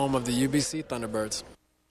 home of the UBC Thunderbirds.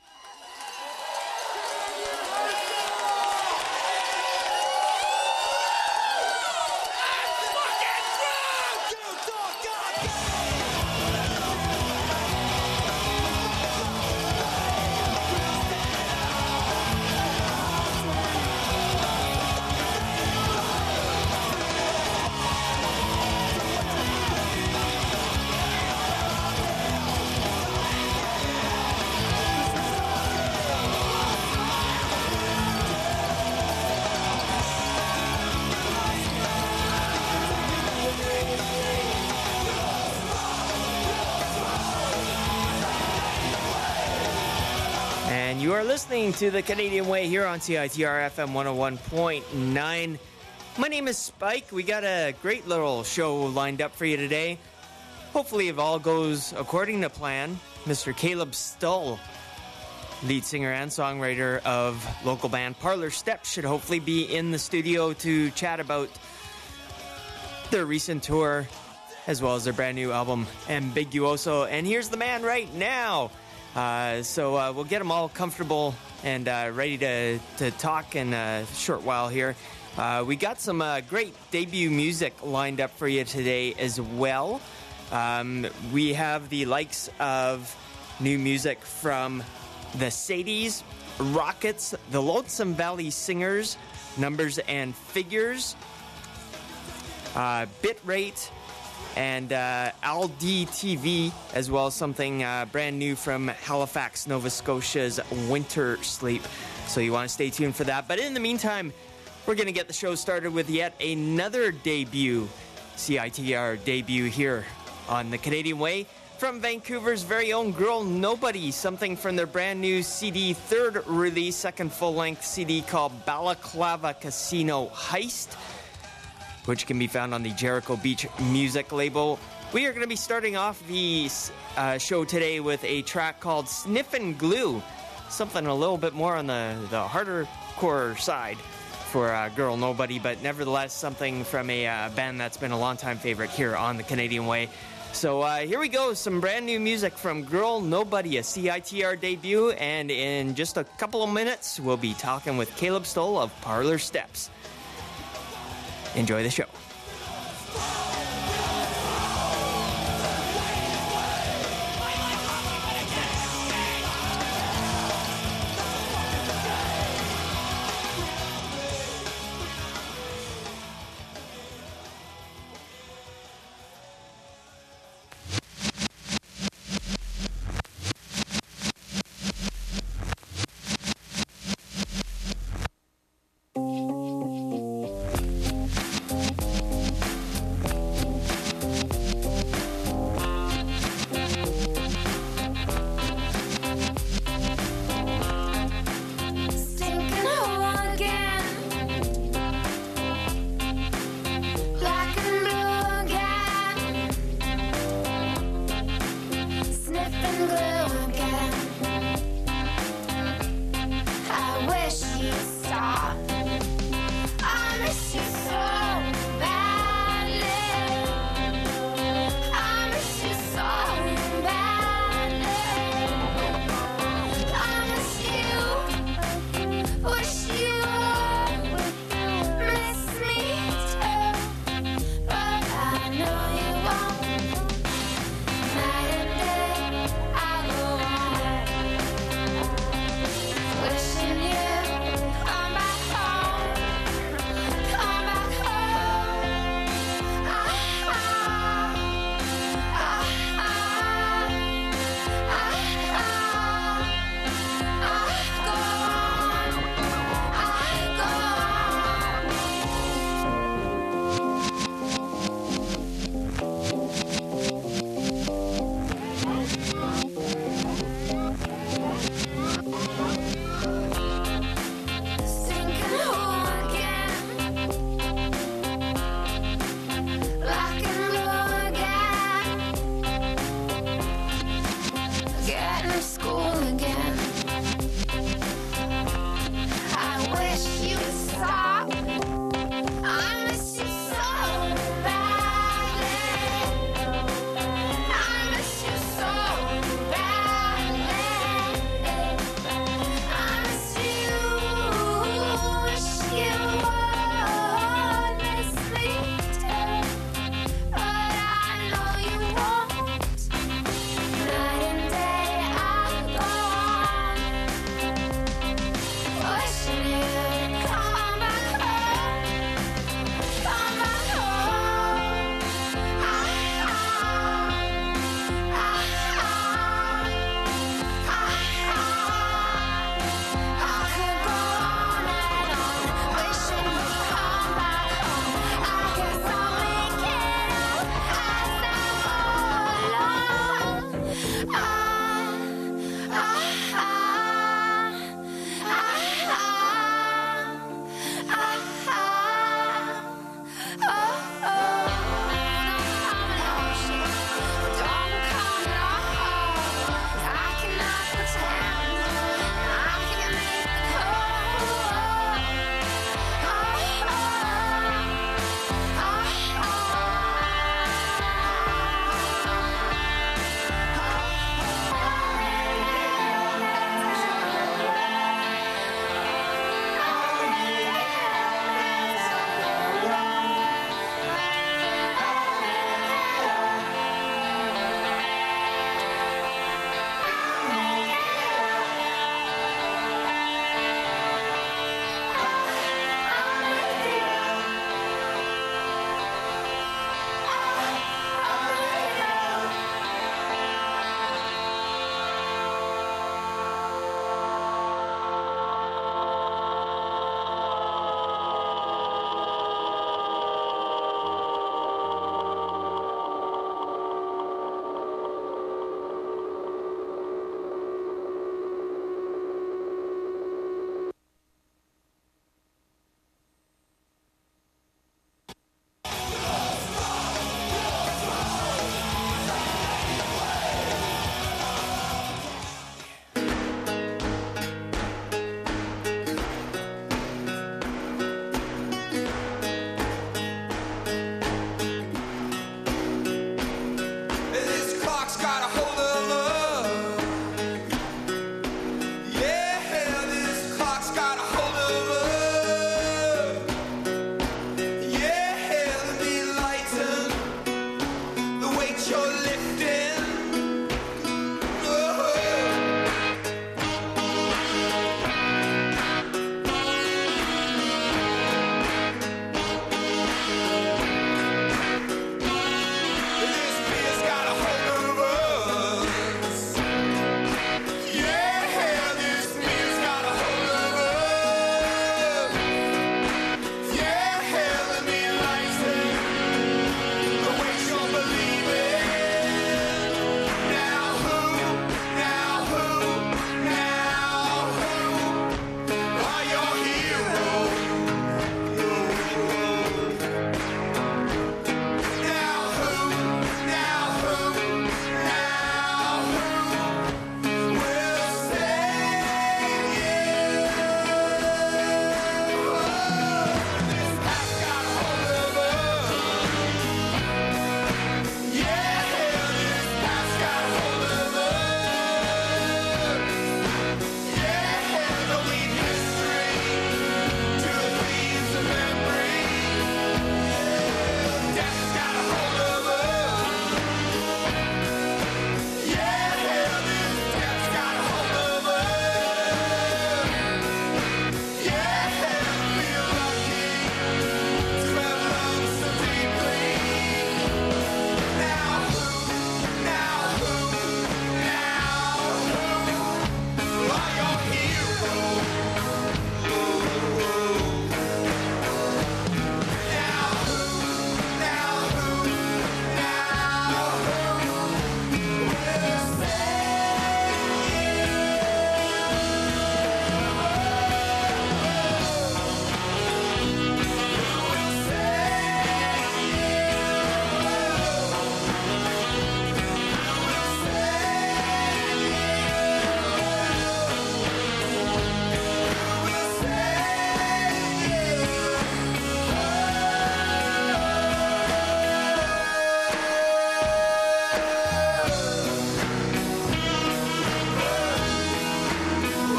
And you are listening to The Canadian Way here on CITR FM 101.9. My name is Spike. We got a great little show lined up for you today. Hopefully, if all goes according to plan, Mr. Caleb Stull, lead singer and songwriter of local band Parlor Steps, should hopefully be in the studio to chat about their recent tour as well as their brand new album, Ambiguoso. And here's the man right now. So we'll get them all comfortable and ready to talk in a short while here. We got some great debut music lined up for you today as well. We have the likes of new music from the Sadies, Rockets, the Lonesome Valley Singers, Numbers and Figures, Bitrate, and Aldi TV, as well as something brand new from Halifax, Nova Scotia's Winter Sleep. So you want to stay tuned for that. But in the meantime, we're going to get the show started with yet another debut, CITR debut here on The Canadian Way, from Vancouver's very own Girl Nobody, something from their brand new CD, third release, second full-length CD called Balaclava Casino Heist, which can be found on the Jericho Beach music label. We are going to be starting off the show today with a track called Sniffin' Glue, something a little bit more on the harder core side for Girl Nobody, but nevertheless something from a band that's been a longtime favorite here on The Canadian Way. So here we go, some brand new music from Girl Nobody, a CITR debut, and in just a couple of minutes, we'll be talking with Caleb Stull of Parlor Steps. Enjoy the show.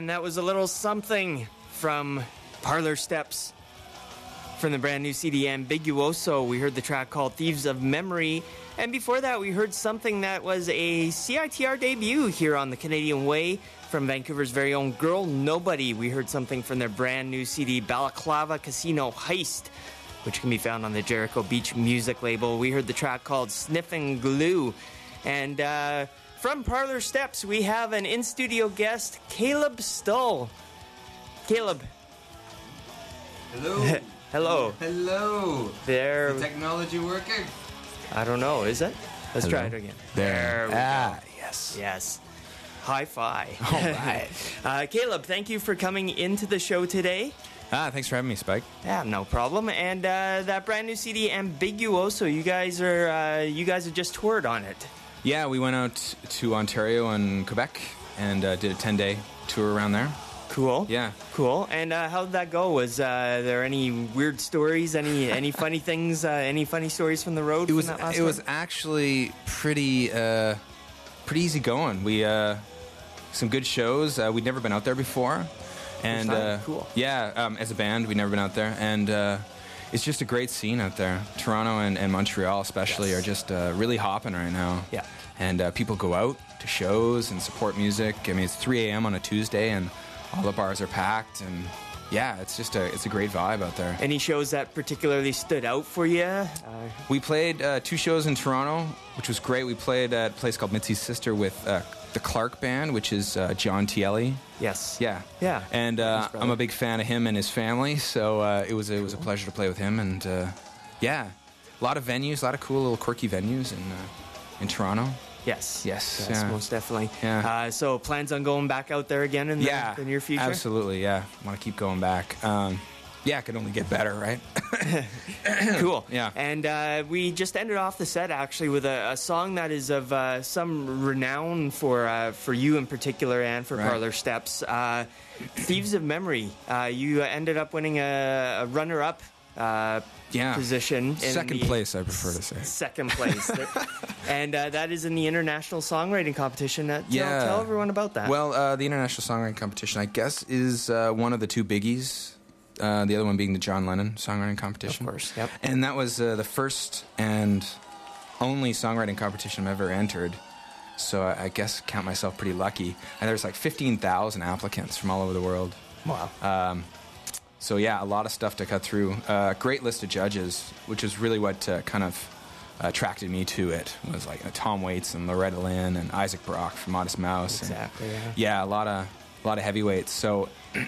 And that was a little something from Parlor Steps from the brand new CD Ambiguoso. We heard the track called Thieves of Memory. And before that, we heard something that was a CITR debut here on the Canadian Way from Vancouver's very own Girl Nobody. We heard something from their brand new CD Balaclava Casino Heist, which can be found on the Jericho Beach music label. We heard the track called Sniffing Glue. And from Parlor Steps, we have an in-studio guest, Caleb Stull. Caleb. Hello. Hello. Hello. There. Is the technology working? I don't know, is it? Let's Hello. try it again. There we go. yes. Yes. Hi-fi. All right. Caleb, thank you for coming into the show today. Thanks for having me, Spike. Yeah, no problem. And that brand new CD, Ambiguoso, you guys are just toured on it. Yeah, we went out to Ontario and Quebec and did a 10-day tour around there. Cool. Yeah. Cool. And how did that go? Was there any weird stories? Any funny things? Any funny stories from the road? It was from that last it was actually pretty easy going. We some good shows. We'd never been out there before, and cool. Yeah, as a band, we'd never been out there, and it's just a great scene out there. Toronto and Montreal especially are just really hopping right now. Yeah. And people go out to shows and support music. I mean, it's 3 a.m. on a Tuesday, and all the bars are packed, and yeah, it's a great vibe out there. Any shows that particularly stood out for you? We played 2 shows in Toronto, which was great. We played at a place called Mitzi's Sister with the Clark Band, which is John Tielli. Yes. Yeah. Yeah. And I'm a big fan of him and his family, so it was a pleasure to play with him. And yeah, a lot of venues, a lot of cool little quirky venues in Toronto. Yes. Yes. Yes, Yeah. most definitely. Yeah. So plans on going back out there again in the near future? Absolutely, yeah. Want to keep going back. Yeah, it could only get better, right? Cool. Yeah. And we just ended off the set actually with a song that is of some renown for you in particular and for Right. Parlor Steps. Thieves of Memory. You ended up winning a runner-up position. In Second the place, I prefer to say. Second place. And that is in the International Songwriting Competition. Tell everyone about that. Well, the International Songwriting Competition, I guess, is one of the 2 biggies. The other one being the John Lennon Songwriting Competition. Of course, yep. And that was the first and only songwriting competition I've ever entered. So I guess count myself pretty lucky. And there's like 15,000 applicants from all over the world. Wow. So yeah, a lot of stuff to cut through. Great list of judges, which is really what kind of attracted me to it. It was like Tom Waits and Loretta Lynn and Isaac Brock from Modest Mouse. Exactly. And, yeah, a lot of heavyweights. So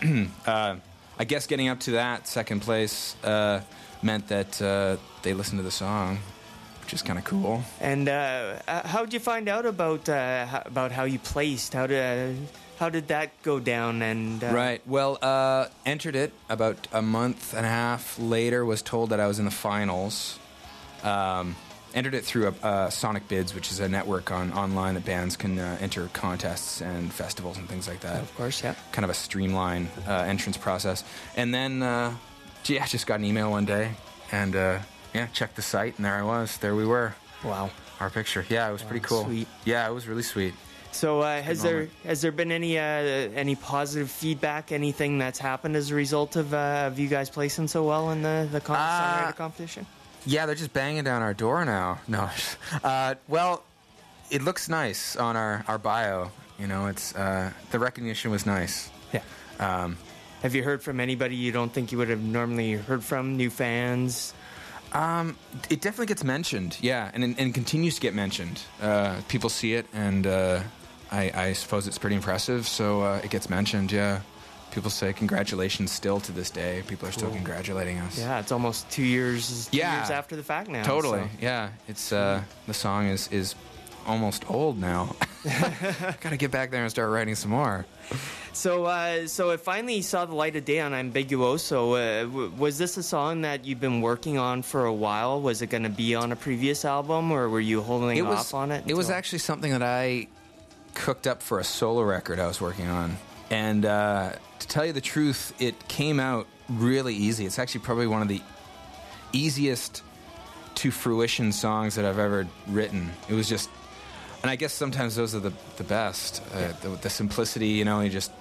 I guess getting up to that second place meant that they listened to the song, which is kind of cool. And how did you find out about how you placed? How did that go down? And Right. Well, entered it about a month and a half later. Was told that I was in the finals. Entered it through Sonic Bids, which is a network online that bands can enter contests and festivals and things like that. Of course, yeah. Kind of a streamlined entrance process. And then, just got an email one day, and checked the site, and there I was. There we were. Wow. Our picture. Yeah, it was pretty cool. Sweet. Yeah, it was really sweet. So has there been any positive feedback, anything that's happened as a result of you guys placing so well in the songwriter competition? Yeah, they're just banging down our door now. No. Well, it looks nice on our bio. You know, it's the recognition was nice. Yeah. Have you heard from anybody you don't think you would have normally heard from? New fans? It definitely gets mentioned, yeah, and continues to get mentioned. People see it, and I suppose it's pretty impressive, so it gets mentioned, yeah. People say congratulations still to this day. People are still congratulating us. Yeah, it's almost 2 years after the fact now. Totally, so. yeah. It's the song is almost old now. Gotta get back there and start writing some more. So it finally saw the light of day on Ambiguoso. Was this a song that you've been working on for a while? Was it going to be on a previous album, or were you holding off on it? It was actually something that I cooked up for a solo record I was working on. And to tell you the truth, it came out really easy. It's actually probably one of the easiest to fruition songs that I've ever written. It was just... And I guess sometimes those are the best. The simplicity, you know, you just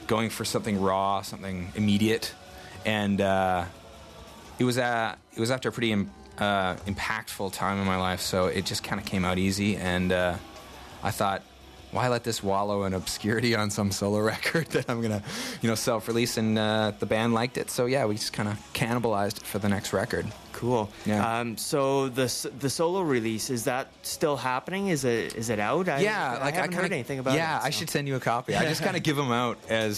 going for something raw, something immediate, and it was after a pretty impactful time in my life, so it just kind of came out easy, and I thought, why let this wallow in obscurity on some solo record that I'm gonna, self-release? And the band liked it, so yeah, we just kind of cannibalized it for the next record. Cool. Yeah. So the solo release, is that still happening? Is it out? I haven't heard anything about it. Yeah, I should send you a copy. I just kind of give them out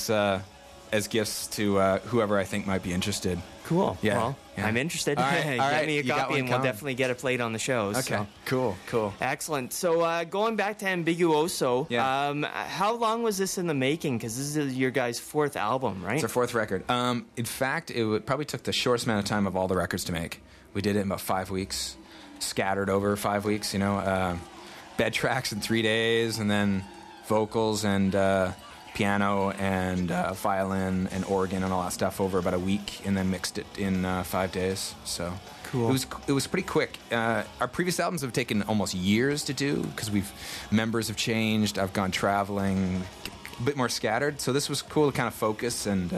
as gifts to whoever I think might be interested. Cool. Yeah. Well, yeah. I'm interested. All right. Get me a You got copy one and we'll coming. definitely get it played on the shows. Okay. So. Cool. Excellent. So going back to Ambiguoso, Yeah. how long was this in the making? Because this is your guys' fourth album, right? It's our fourth record. In fact, probably took the shortest amount of time of all the records to make. We did it in about 5 weeks, scattered over 5 weeks, bed tracks in 3 days, and then vocals and piano and violin and organ and all that stuff over about a week, and then mixed it in 5 days. So cool. It was pretty quick. Our previous albums have taken almost years to do because members have changed. I've gone traveling, a bit more scattered. So this was cool to kind of focus, and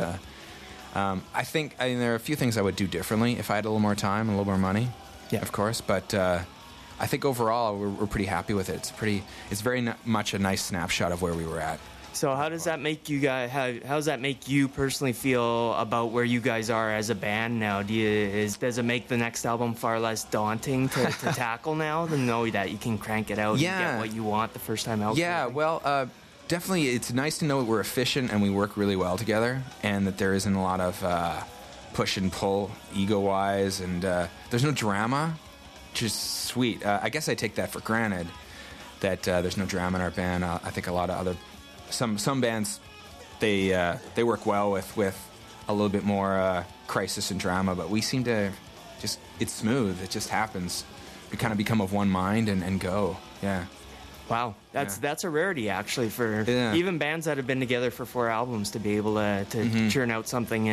I think there are a few things I would do differently if I had a little more time and a little more money. Yeah, of course, but. I think overall we're pretty happy with it. It's very much a nice snapshot of where we were at. So how does that make you guys? How does that make you personally feel about where you guys are as a band now? Does it make the next album far less daunting to tackle now, to know that you can crank it out and get what you want the first time out? Yeah, well, definitely it's nice to know that we're efficient and we work really well together, and that there isn't a lot of push and pull ego-wise, and there's no drama, which is sweet. I guess I take that for granted, that there's no drama in our band. I think a lot of other some bands they work well with a little bit more crisis and drama, but we seem to it's smooth. It just happens. We kind of become of one mind and go. Yeah. Wow, that's a rarity actually for even bands that have been together for 4 albums to be able to churn out something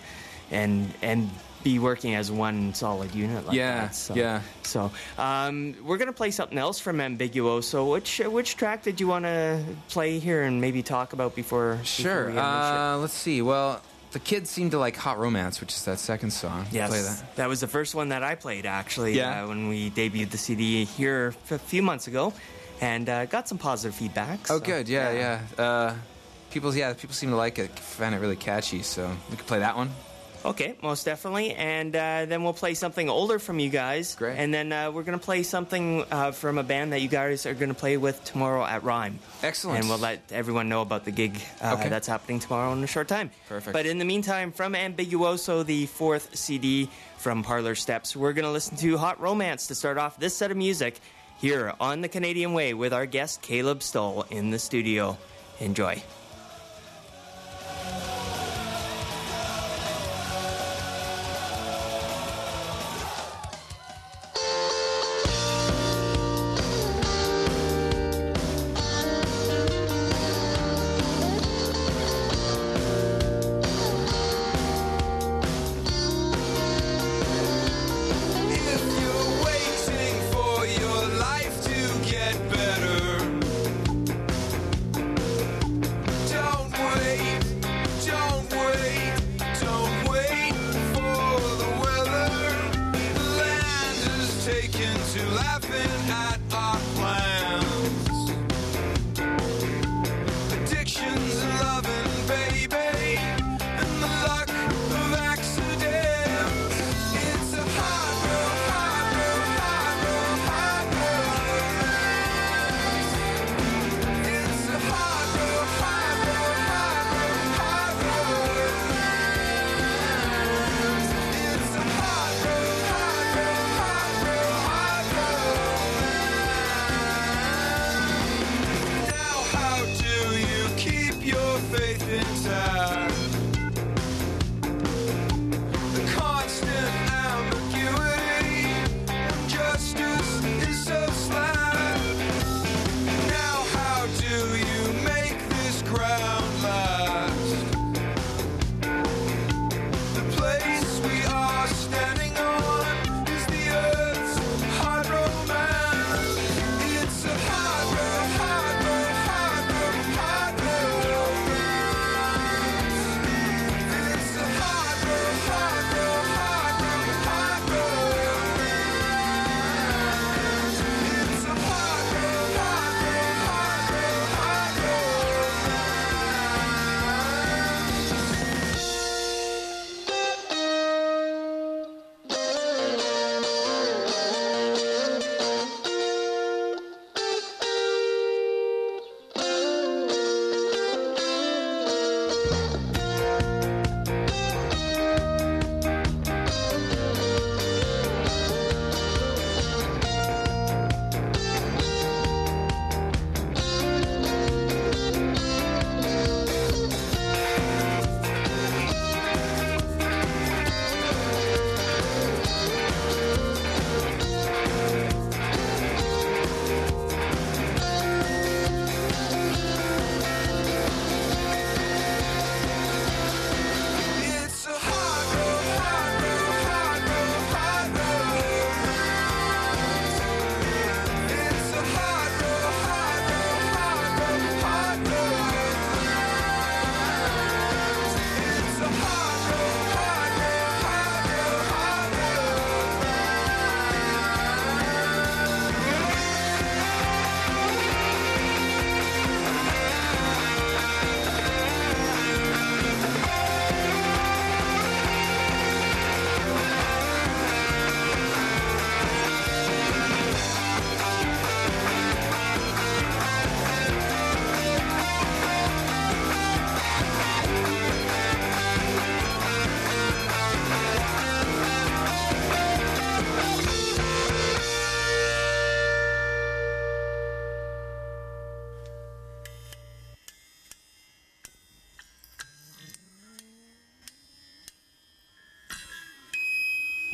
and be working as one solid unit like that. So we're gonna play something else from Ambiguoso. Which track did you want to play here and maybe talk about before? Sure. We end the show? Let's see. Well, the kids seem to like Hot Romance, which is that second song. Yes, play that was the first one that I played actually when we debuted the CD here a few months ago, and got some positive feedback. Oh, good. Yeah. People seem to like it, find it really catchy, so we could play that one. Okay, most definitely. And then we'll play something older from you guys. Great. And then we're going to play something from a band that you guys are going to play with tomorrow at Rhyme. Excellent. And we'll let everyone know about the gig that's happening tomorrow in a short time. Perfect. But in the meantime, from Ambiguoso, the 4th CD from Parlor Steps, we're going to listen to Hot Romance to start off this set of music here on The Canadian Way with our guest Caleb Stoll in the studio. Enjoy.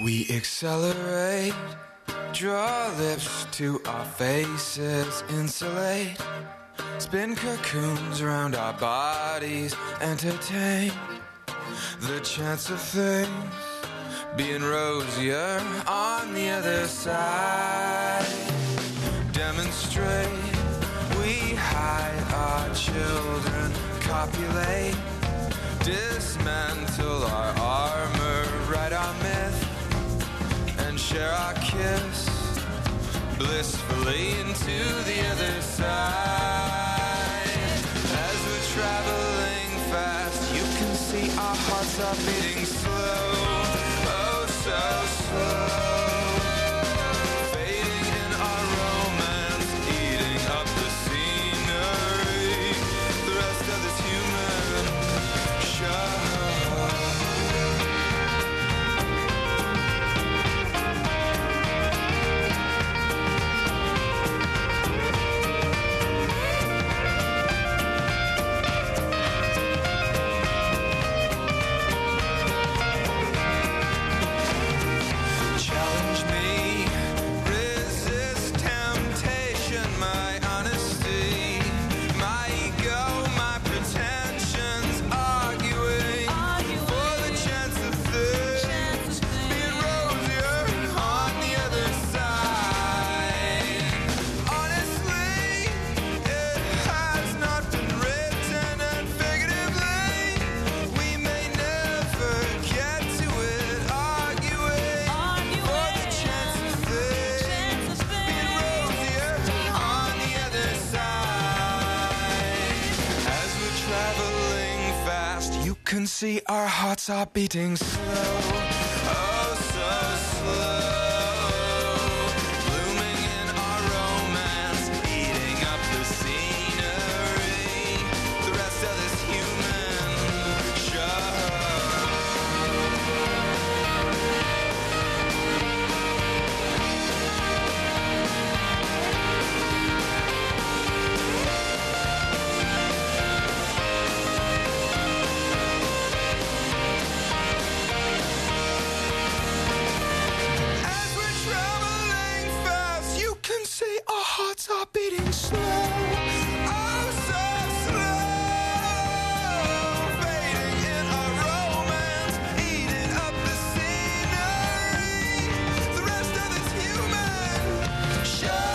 We accelerate, draw lips to our faces, insulate, spin cocoons around our bodies, entertain the chance of things being rosier on the other side. Demonstrate, we hide our children, copulate, dismantle our armor, write our myth, and share our kiss blissfully into the other side. As we're traveling fast, you can see our hearts are beating slow, oh so slow. Fading in our romance, eating up the scenery, the rest of this human show. See, our hearts are beating slow, oh so slow. Blooming in our romance, eating up the scenery, the rest of this human show. Hearts are beating slow, oh so slow. Fading in our romance, eating up the scenery, the rest of this human show.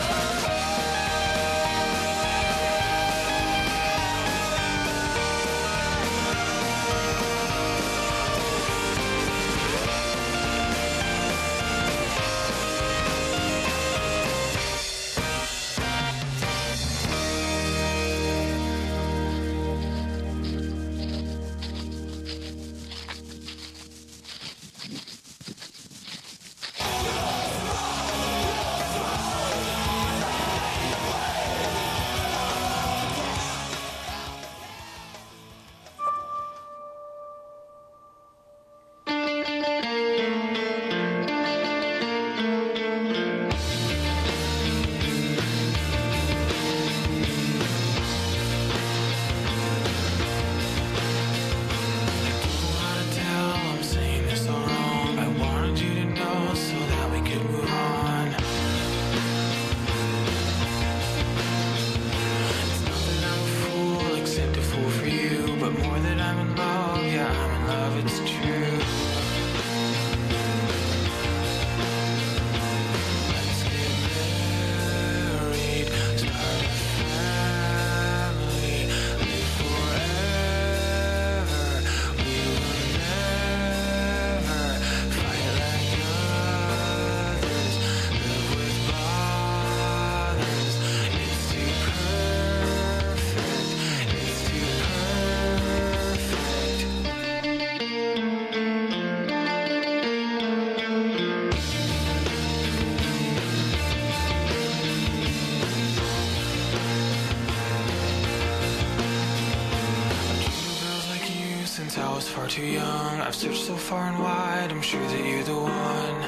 Far too young, I've searched so far and wide, I'm sure that you're the one.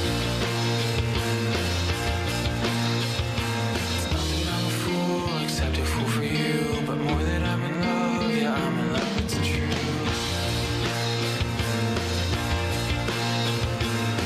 It's not that I'm a fool, except a fool for you, but more that I'm in love, yeah, I'm in love, it's true.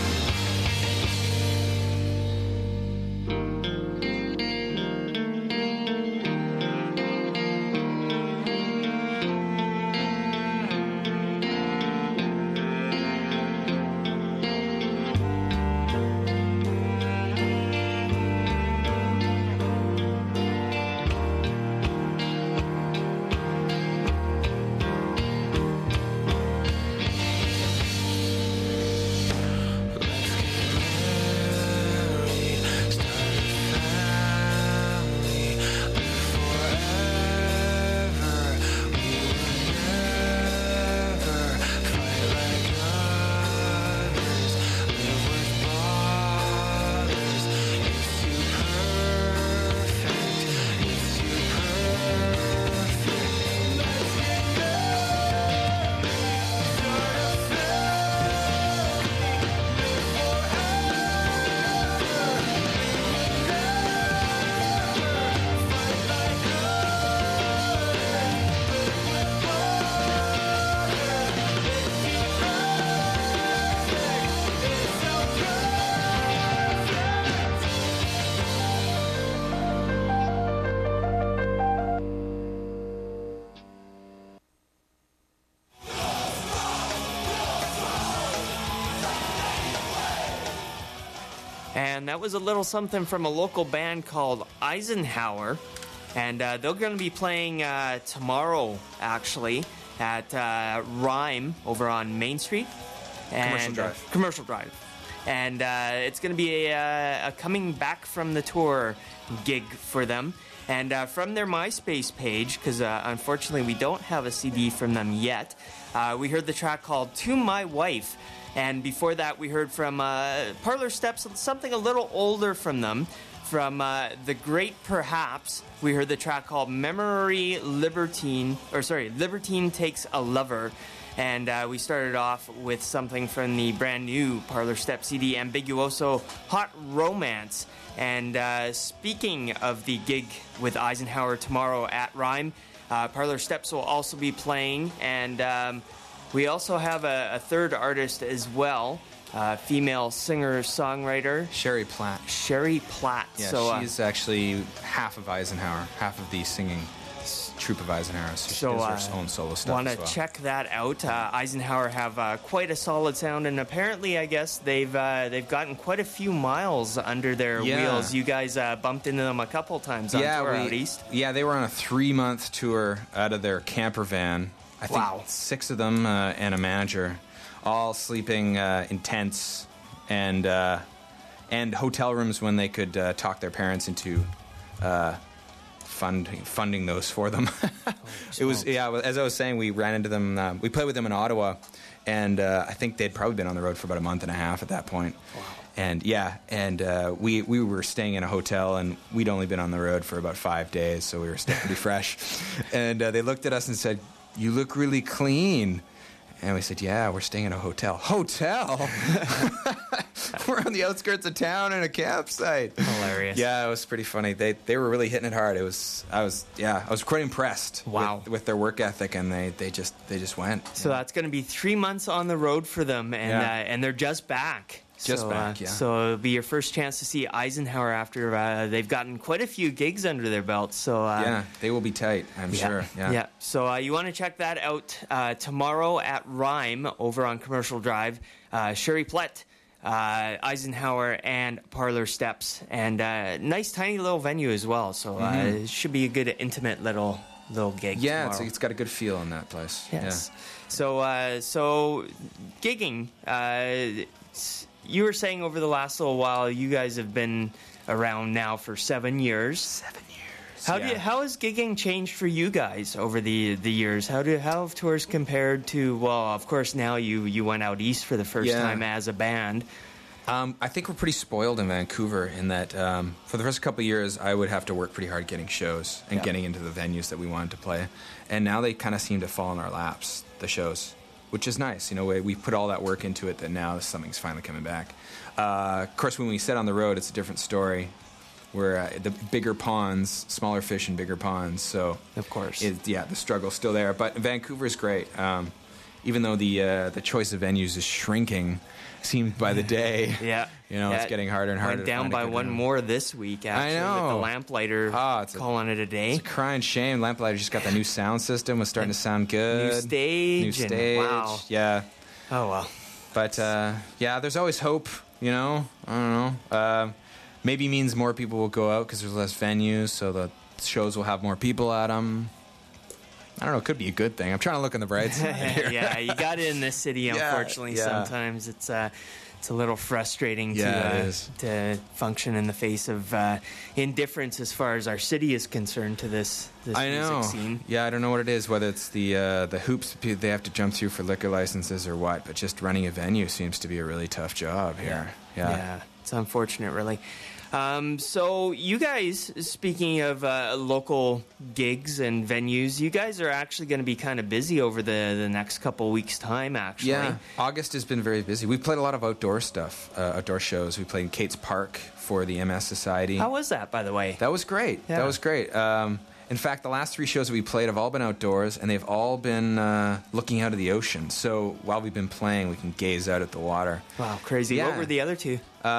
and that was a little something from a local band called Eisenhower. And they're going to be playing tomorrow, actually, at Rhyme over on Main Street. And, Commercial Drive. And it's going to be a coming back from the tour gig for them. And from their MySpace page, because unfortunately we don't have a CD from them yet, we heard the track called To My Wife. And before that, we heard from Parlor Steps, something a little older from them. From The Great Perhaps, we heard the track called Libertine Takes a Lover. And we started off with something from the brand new Parlor Step CD, Ambiguoso Hot Romance. And speaking of the gig with Eisenhower tomorrow at Rhyme, Parlor Steps will also be playing. And we also have a third artist as well, female singer-songwriter. Sherry Platt. Sherry Platt. Yeah, so, she's actually half of Eisenhower, half of the singing troupe of Eisenhower. So she does her own solo stuff Want to as well. check that out. Eisenhower have quite a solid sound, and apparently, I guess, they've gotten quite a few miles under their wheels. You guys bumped into them a couple times on tour out east. Yeah, they were on a 3-month tour out of their camper van. I think 6 of them and a manager, all sleeping in tents and hotel rooms when they could talk their parents into funding those for them. It was, as I was saying, we ran into them. We played with them in Ottawa, and I think they'd probably been on the road for about a month and a half at that point. Wow. And we were staying in a hotel, and we'd only been on the road for about 5 days, so we were still pretty fresh. And they looked at us and said, "You look really clean." And we said, "Yeah, we're staying in a hotel." Hotel? We're on the outskirts of town in a campsite. Hilarious. Yeah, it was pretty funny. They were really hitting it hard. I was quite impressed with their work ethic, and they just went. So that's going to be 3 months on the road for them, and they're just back. So it'll be your first chance to see Eisenhower after they've gotten quite a few gigs under their belts. So they will be tight, I'm sure. Yeah. So you want to check that out tomorrow at Rhyme over on Commercial Drive. Sherry Platt, Eisenhower, and Parlor Steps, and nice tiny little venue as well. So it should be a good intimate little gig. Yeah, tomorrow. it's got a good feel in that place. Yes. Yeah. So gigging. You were saying over the last little while, you guys have been around now for 7 years. 7 years. How has gigging changed for you guys over the years? How have tours compared to? Well, of course, now you went out east for the first time as a band. I think we're pretty spoiled in Vancouver in that for the first couple of years, I would have to work pretty hard getting shows and getting into the venues that we wanted to play, and now they kind of seem to fall in our laps, the shows. Which is nice. We put all that work into it that now something's finally coming back. Of course, when we set on the road, it's a different story. We're the bigger ponds, smaller fish in bigger ponds. So, of course, the struggle's still there. But Vancouver's great. Even though the choice of venues is shrinking, seems by the day. It's getting harder and harder. Went down by one more this week, actually, I know. with the Lamplighter calling it a day. It's a crying shame. Lamplighter just got the new sound system. Was starting to sound good. New stage. Wow. Yeah. Oh, well. But, there's always hope, I don't know. Maybe means more people will go out because there's less venues, so the shows will have more people at them. I don't know. It could be a good thing. I'm trying to look on the bright side here. Yeah, you got it in this city, unfortunately. Sometimes it's a little frustrating to function in the face of indifference as far as our city is concerned to this music scene. Yeah, I don't know what it is, whether it's the hoops they have to jump through for liquor licenses or what, but just running a venue seems to be a really tough job here. Yeah, it's unfortunate, really. So you guys, speaking of local gigs and venues, you guys are actually going to be kind of busy over the next couple weeks' time, actually. Yeah, August has been very busy. We've played a lot of outdoor stuff, outdoor shows. We played in Kate's Park for the MS Society. How was that, by the way? That was great. Yeah. That was great. In fact, the last 3 shows that we played have all been outdoors, and they've all been looking out of the ocean. So while we've been playing, we can gaze out at the water. Wow, crazy. Yeah. What were the other 2?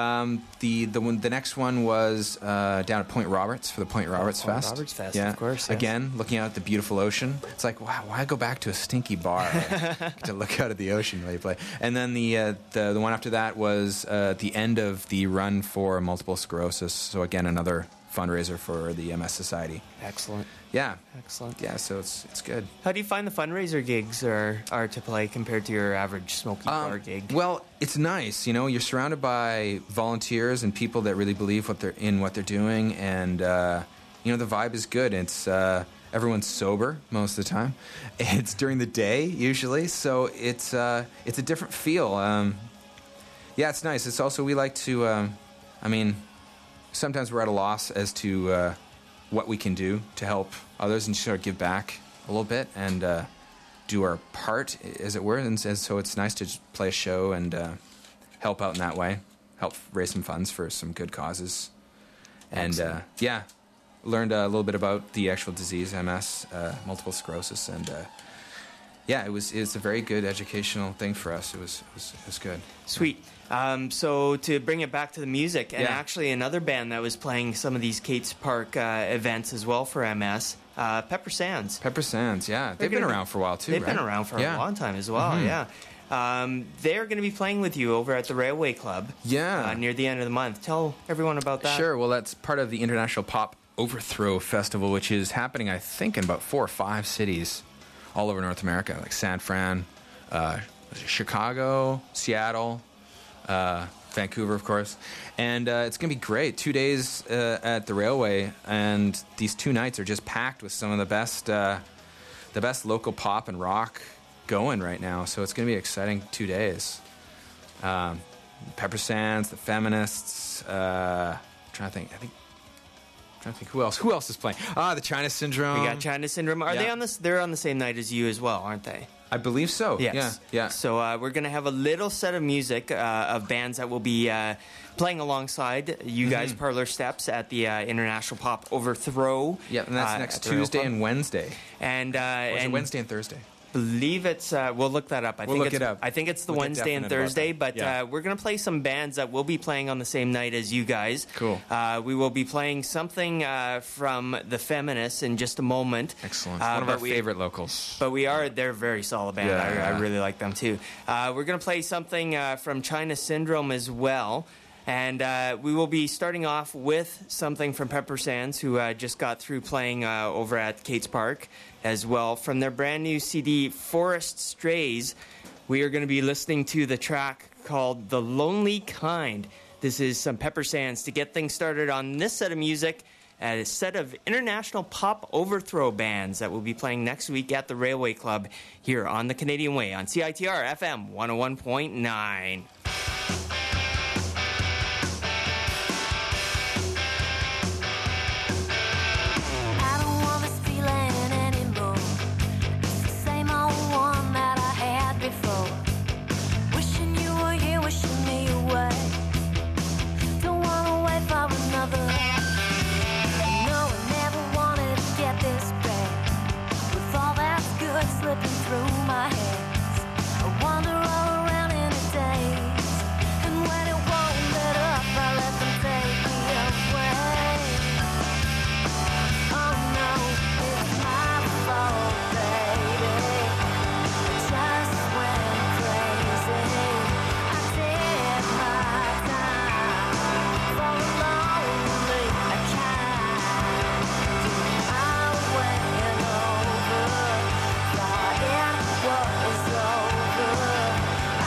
The next one was down at Point Roberts for the Point Roberts Point Fest. Roberts Fest, yeah. of course, yes. Again, looking out at the beautiful ocean. It's like, wow, why go back to a stinky bar to look out at the ocean while you play? And then the one after that was the end of the run for multiple sclerosis. So again, another fundraiser for the MS Society. Excellent. Yeah. Excellent. Yeah, so it's good. How do you find the fundraiser gigs are to play compared to your average smoky bar gig? Well, it's nice. You know, you're surrounded by volunteers and people that really believe what they're doing, and you know, the vibe is good. It's everyone's sober most of the time. It's during the day usually, so it's a different feel. Yeah, it's nice. It's also, we like to. I mean, sometimes we're at a loss as to what we can do to help others and sort of give back a little bit and do our part, as it were. And so it's nice to just play a show and help out in that way, help raise some funds for some good causes. And yeah, learned a little bit about the actual disease, MS, multiple sclerosis, and yeah, it was a very good educational thing for us. It was good. Sweet. So to bring it back to the music, and Yeah. actually another band that was playing some of these Kate's Park events as well for MS, Pepper Sands. Pepper Sands, yeah, they've been gonna be- around for a while too. They've right? been around for Yeah. a long time as well, yeah. They're going to be playing with you over at the Railway Club Yeah. near the end of the month. Tell everyone about that. Sure. Well, that's part of the International Pop Overthrow Festival, which is happening, I think, in about 4 or 5 cities all over North America, like San Fran, Chicago, Seattle, Vancouver, of course. And it's going to be great. 2 days at the Railway, and these 2 nights are just packed with some of the best local pop and rock going right now. So it's going to be an exciting 2 days. Pepper Sands, the Feminists. Trying to think who else. Who else is playing? The China Syndrome. We got China Syndrome. Are they Yeah. on this? They're on the same night as you as well, aren't they? I believe so. Yes. Yeah. So we're going to have a little set of music of bands that will be playing alongside you guys, Parlor Steps, at the International Pop Overthrow. Yeah, and that's next at the Rail Tuesday Club. and Wednesday. And Or is it and Wednesday and Thursday? believe it's we'll look that up. We'll look it up. I think it's the We'll get Wednesday and definite about Thursday, that. but Yeah. we're going to play some bands that will be playing on the same night as you guys. Cool. We will be playing something from the Feminists in just a moment. Excellent. One of our favorite locals. But they're a very solid band. Yeah. I really like them too. We're going to play something from China Syndrome as well. And we will be starting off with something from Pepper Sands, who just got through playing over at Kate's Park as well. From their brand new CD, Forest Strays, we are going to be listening to the track called The Lonely Kind. This is some Pepper Sands to get things started on this set of music. A set of international pop overthrow bands that will be playing next week at the Railway Club here on the Canadian Way on CITR FM 101.9. I don't want this feeling anymore. It's the same old one that I had before. Wishing you were here, wishing me away. Don't wanna wait for another. No, I never wanted to get this bad. With all that's good slipping through my hands, I wander all around in a daze. And when it won't let up, I let them take me away. Oh no, it's my fault, baby. I just went crazy. I did my time for a lonely kind. I went over, thought it was over.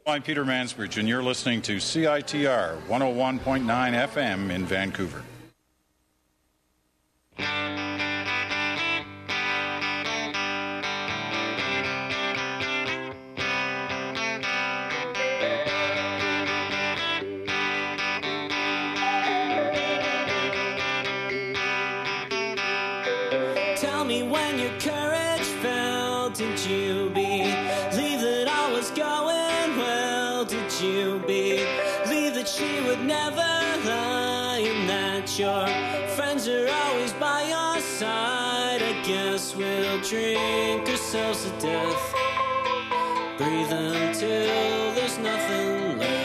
I'm Peter Mansbridge, and you're listening to CITR 101.9 FM in Vancouver. Tell me when your courage fell, did you believe that I was going well? Did you believe that she would never lie and that your friends are always by your side? I guess we'll drink ourselves to death, breathe until there's nothing left.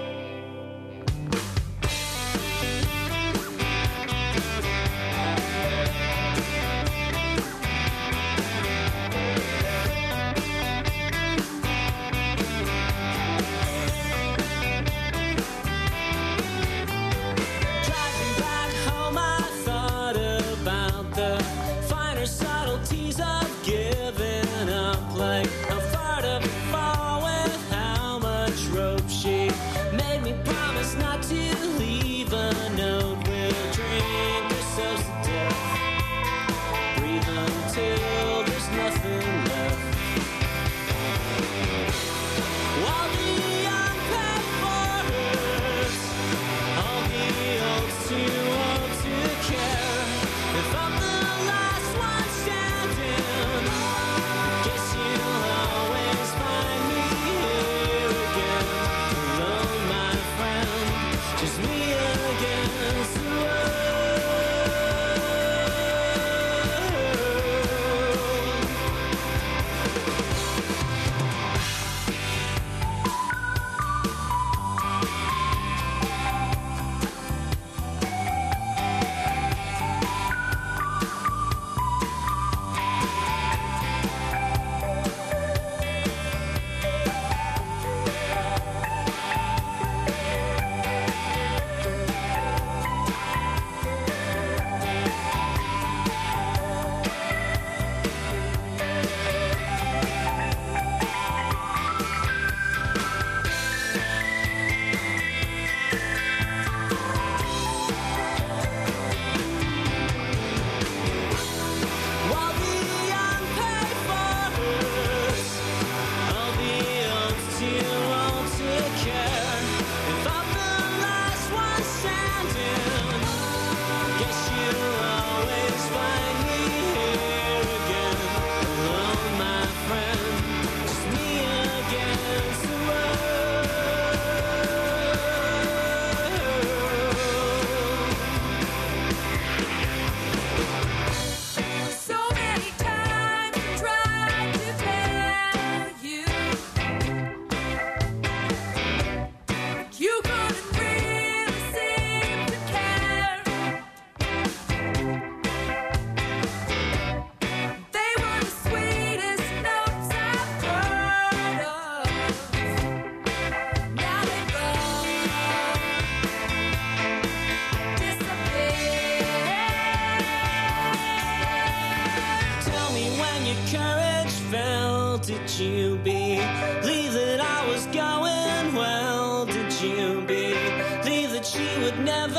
Did you believe that I was going well? Did you believe that she would never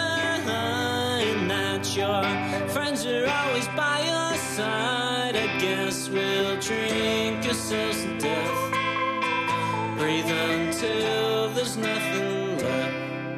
lie and that your friends are always by your side? I guess we'll drink ourselves to death, breathe until there's nothing left.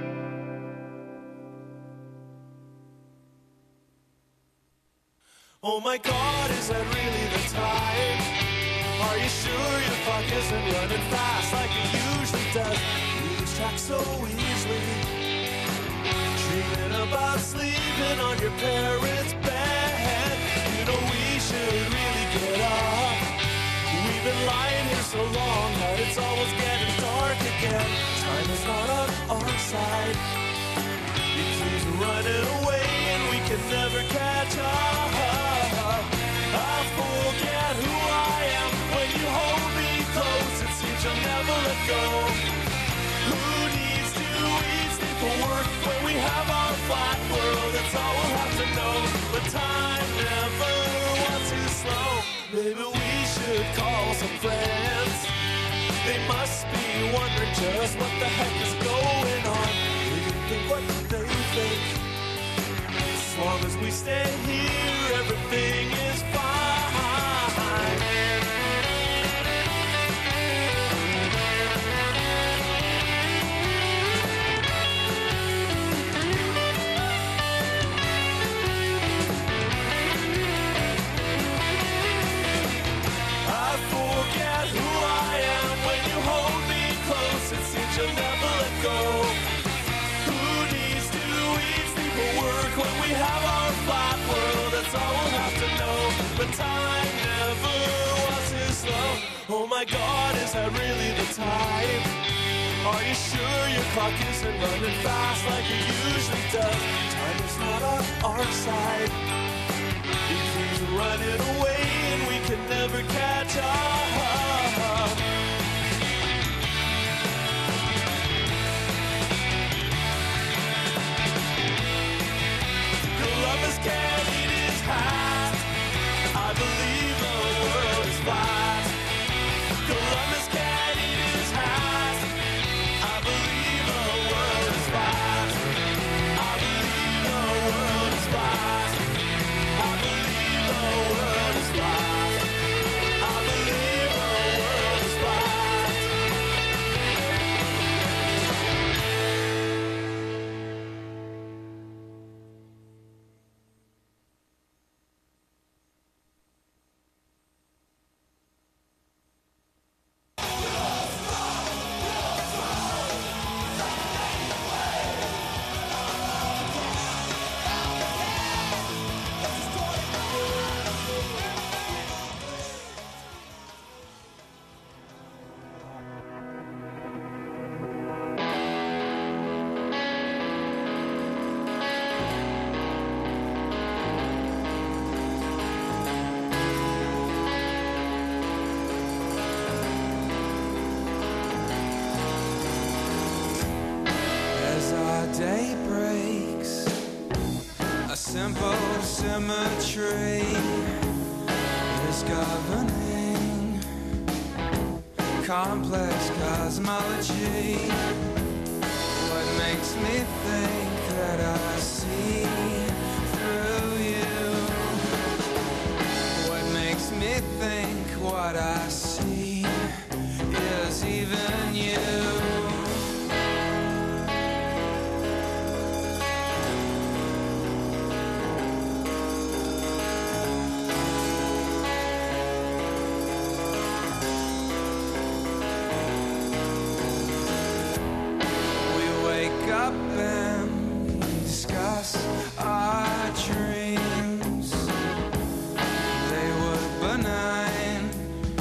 Oh my God, is that really the time? Are you sure your clock isn't running fast like it usually does? You lose track so easily, dreaming about sleeping on your parents' bed. You know we should really get up. We've been lying here so long that it's almost getting dark again. Time is not on our side. It keeps running away and we can never catch up. I forget who I am when you hold me close. It seems you'll never let go. Who needs to eat, sleep, or work when we have our flat world? That's all we'll have to know. But time never was too slow. Maybe we should call some friends. They must be wondering just what the heck is going on. We can think what they think. As long as we stay here, everything is fine. You'll never let go. Who needs to eat, sleep, or work when we have our flat world? That's all we'll have to know. But time never was this slow. Oh my God, is that really the time? Are you sure your clock isn't running fast like it usually does? Time is not on our side. It keeps running away and we can never catch up. Columbus can't eat his hat. I believe the world is flat. Columbus can't eat his hat. I believe the world is flat. I believe the world is flat. I believe the world is flat. I believe the world is flat. Day breaks, a simple symmetry is governing complex cosmology. What makes me think that I see through you? What makes me think what I see is even you? Up and discuss our dreams. They were benign.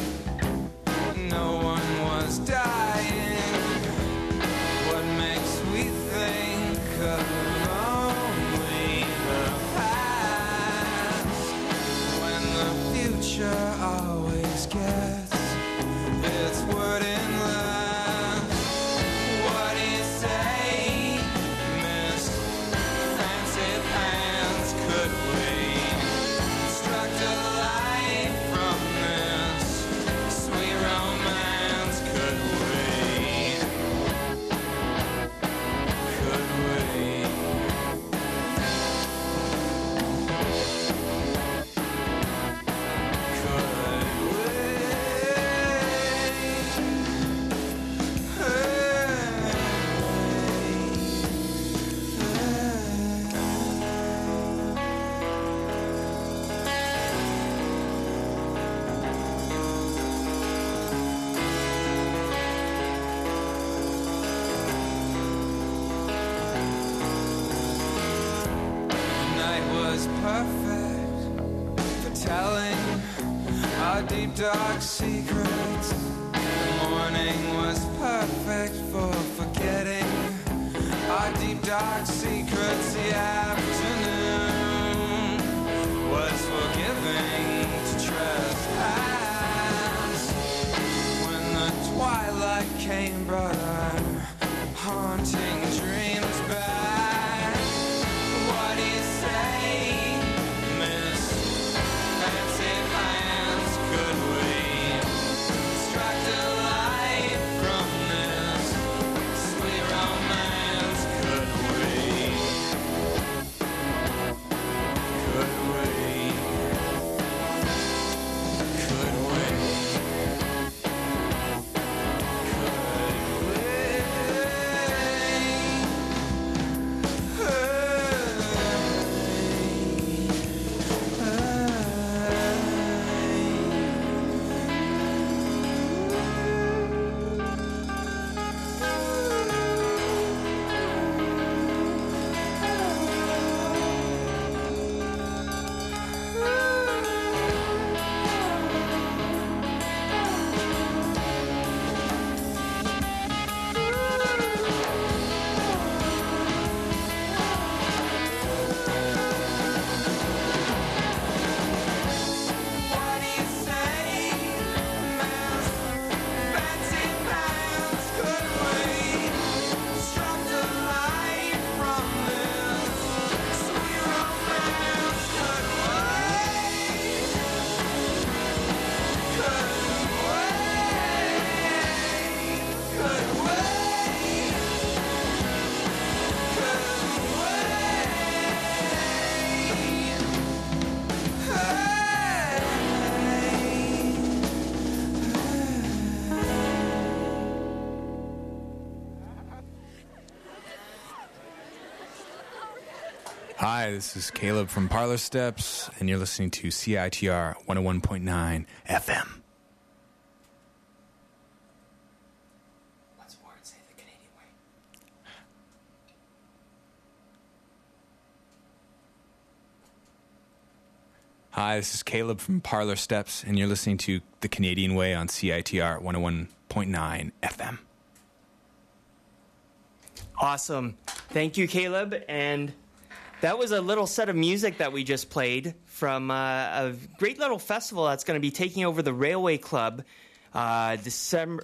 No one was dying. What makes we think of only the past when the future always gets its word in last? What do you say? Perfect for telling our deep dark secrets. The morning was perfect for forgetting our deep dark secrets. The afternoon was forgiving to trespass. When the twilight came, brought our haunting dreams back. What do you say? Could we extract a light from this Hi, this is Caleb from Parlor Steps, and you're listening to CITR 101.9 FM. Once more and say the Canadian way. Hi, this is Caleb from Parlor Steps, and you're listening to The Canadian Way on CITR 101.9 FM. Awesome. Thank you, Caleb. And that was a little set of music that we just played from a great little festival that's going to be taking over the Railway Club August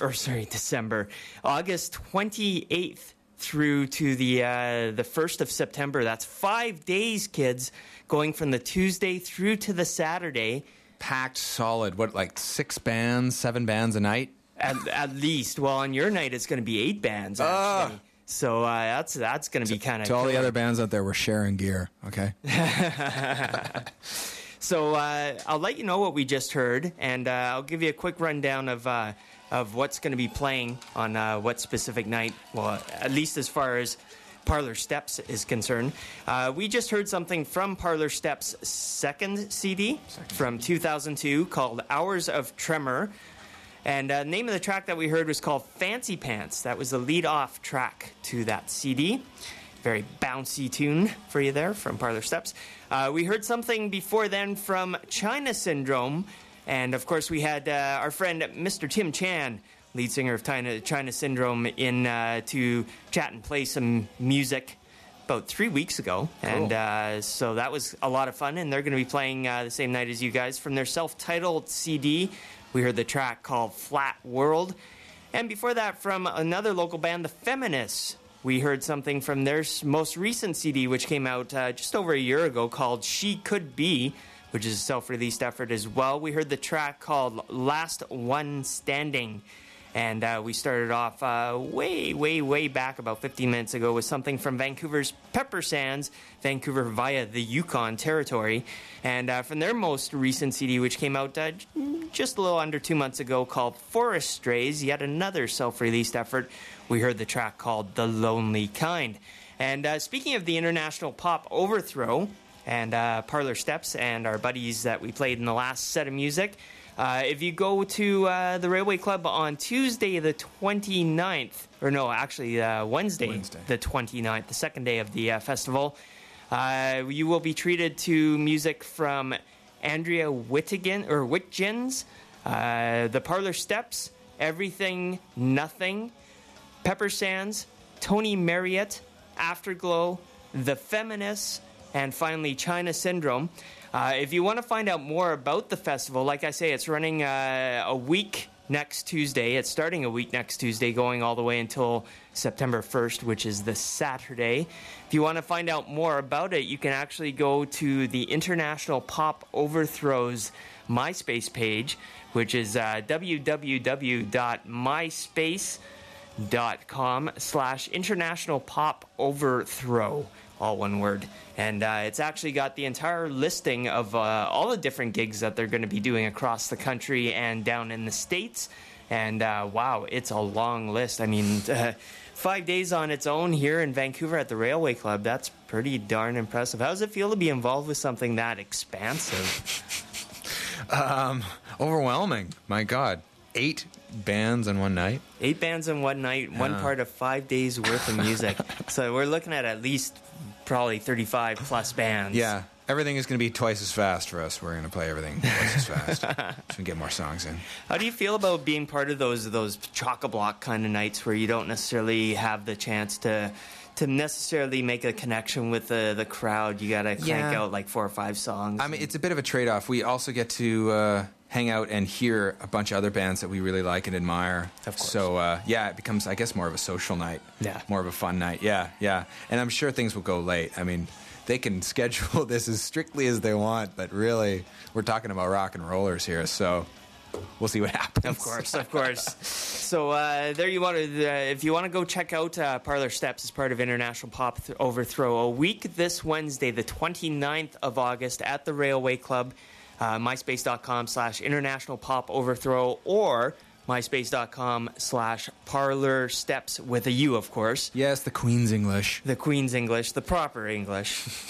28th through to the 1st of September. That's 5 days, kids, going from the Tuesday through to the Saturday. Packed solid. What, like 6 bands, 7 bands a night? At least. Well, on your night, it's going to be 8 bands, actually. So that's going to be kind of To all the other bands out there, we're sharing gear, okay? So I'll let you know what we just heard, and I'll give you a quick rundown of what's going to be playing on what specific night, well, at least as far as Parlor Steps is concerned. We just heard something from Parlor Steps' second CD from 2002 called Hours of Tremor. And the name of the track that we heard was called Fancy Pants. That was the lead-off track to that CD. Very bouncy tune for you there from Parlor Steps. We heard something before then from China Syndrome. And, of course, we had our friend Mr. Tim Chan, lead singer of China Syndrome, in to chat and play some music about 3 weeks ago. Cool. And so that was a lot of fun. And they're going to be playing the same night as you guys from their self-titled CD. We heard the track called Flat World. And before that, from another local band, The Feminists, we heard something from their most recent CD, which came out just over a year ago, called She Could Be, which is a self-released effort as well. We heard the track called Last One Standing. And we started off way back about 15 minutes ago with something from Vancouver's Pepper Sands, Vancouver via the Yukon Territory. And from their most recent CD, which came out just a little under 2 months ago, called Forest Strays, yet another self-released effort, we heard the track called The Lonely Kind. And speaking of the International Pop Overthrow and Parlor Steps and our buddies that we played in the last set of music, if you go to the Railway Club on Tuesday the 29th, or no, actually Wednesday the 29th, the second day of the festival, you will be treated to music from Andrea Whitgens, the Parlor Steps, Everything Nothing, Pepper Sands, Tony Marriott, Afterglow, The Feminists, and finally China Syndrome. If you want to find out more about the festival, like I say, it's running a week next Tuesday. It's starting a week next Tuesday, going all the way until September 1st, which is the Saturday. If you want to find out more about it, you can actually go to the International Pop Overthrows MySpace page, which is www.myspace.com/International Pop Overthrow. All one word. And it's actually got the entire listing of all the different gigs that they're going to be doing across the country and down in the States. And wow, it's a long list. I mean, 5 days on its own here in Vancouver at the Railway Club, that's pretty darn impressive. How does it feel to be involved with something that expansive? Overwhelming. My God. 8 bands in one night? 8 bands in one night, one part of 5 days worth of music. So we're looking at least probably 35 plus bands. Yeah. Everything is going to be twice as fast for us. We're going to play everything twice as fast. So we can get more songs in. How do you feel about being part of those chock-a-block kind of nights where you don't necessarily have the chance to necessarily make a connection with the crowd? You got to crank out like 4 or 5 songs. I mean, it's a bit of a trade-off. We also get to hang out and hear a bunch of other bands that we really like and admire. Of course. So, yeah, it becomes, I guess, more of a social night. Yeah. More of a fun night. Yeah. And I'm sure things will go late. I mean, they can schedule this as strictly as they want, but really, we're talking about rock and rollers here, so we'll see what happens. Of course. So there you want to, if you want to go check out Parlor Steps as part of International Pop Overthrow, a week this Wednesday, the 29th of August at the Railway Club, myspace.com/International Pop Overthrow, or myspace.com/Parlor Steps with a U, of course. Yes, the Queen's English. The Queen's English, the proper English.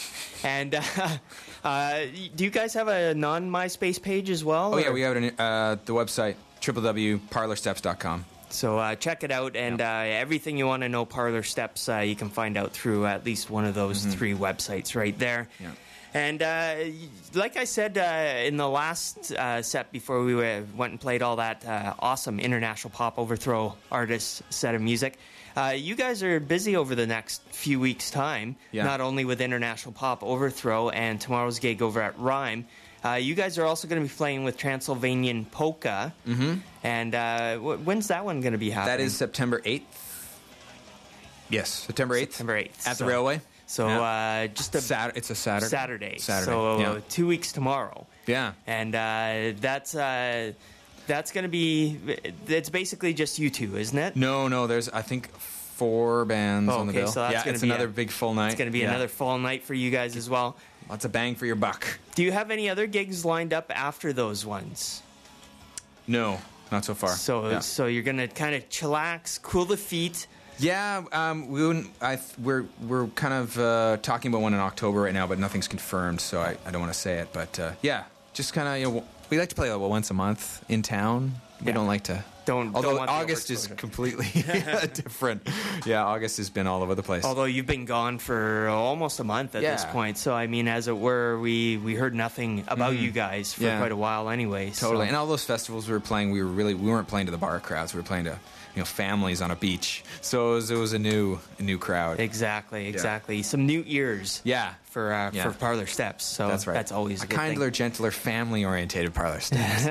And do you guys have a non-MySpace page as well? Oh, yeah, or- we have it on the website, www.parlorsteps.com. So check it out, and everything you want to know Parlor Steps, you can find out through at least one of those three websites right there. Yeah. And like I said in the last set before we went and played all that awesome International Pop Overthrow artists set of music, you guys are busy over the next few weeks' time, not only with International Pop Overthrow and tomorrow's gig over at Rhyme. You guys are also going to be playing with Transylvanian Polka. Mm-hmm. And when's that one going to be happening? That is September 8th. Yes, September 8th. September 8th. At the Railway. So just it's a Saturday. So 2 weeks tomorrow. Yeah. And that's going to be, it's basically just you two, isn't it? No, there's, I think, 4 bands on the bill. So that's it's another big full night. It's going to be another full night for you guys as well. Lots of bang for your buck. Do you have any other gigs lined up after those ones? No, not so far. So you're going to kind of chillax, cool the feet. Yeah, we're kind of talking about one in October right now, but nothing's confirmed, so I don't want to say it. But yeah, just kind of, we like to play once a month in town. We don't like to. Although want the August is completely different. Yeah, August has been all over the place. Although you've been gone for almost a month at this point, so I mean, as it were, we heard nothing about you guys for quite a while anyway. Totally, so. and all those festivals we were playing, we weren't playing to the bar crowds. We were playing to families on a beach. So it was a new crowd. Exactly. Some new ears. Yeah. For Parlor Steps. So that's right. That's always a good kinder, thing. gentler, family-orientated Parlor Steps.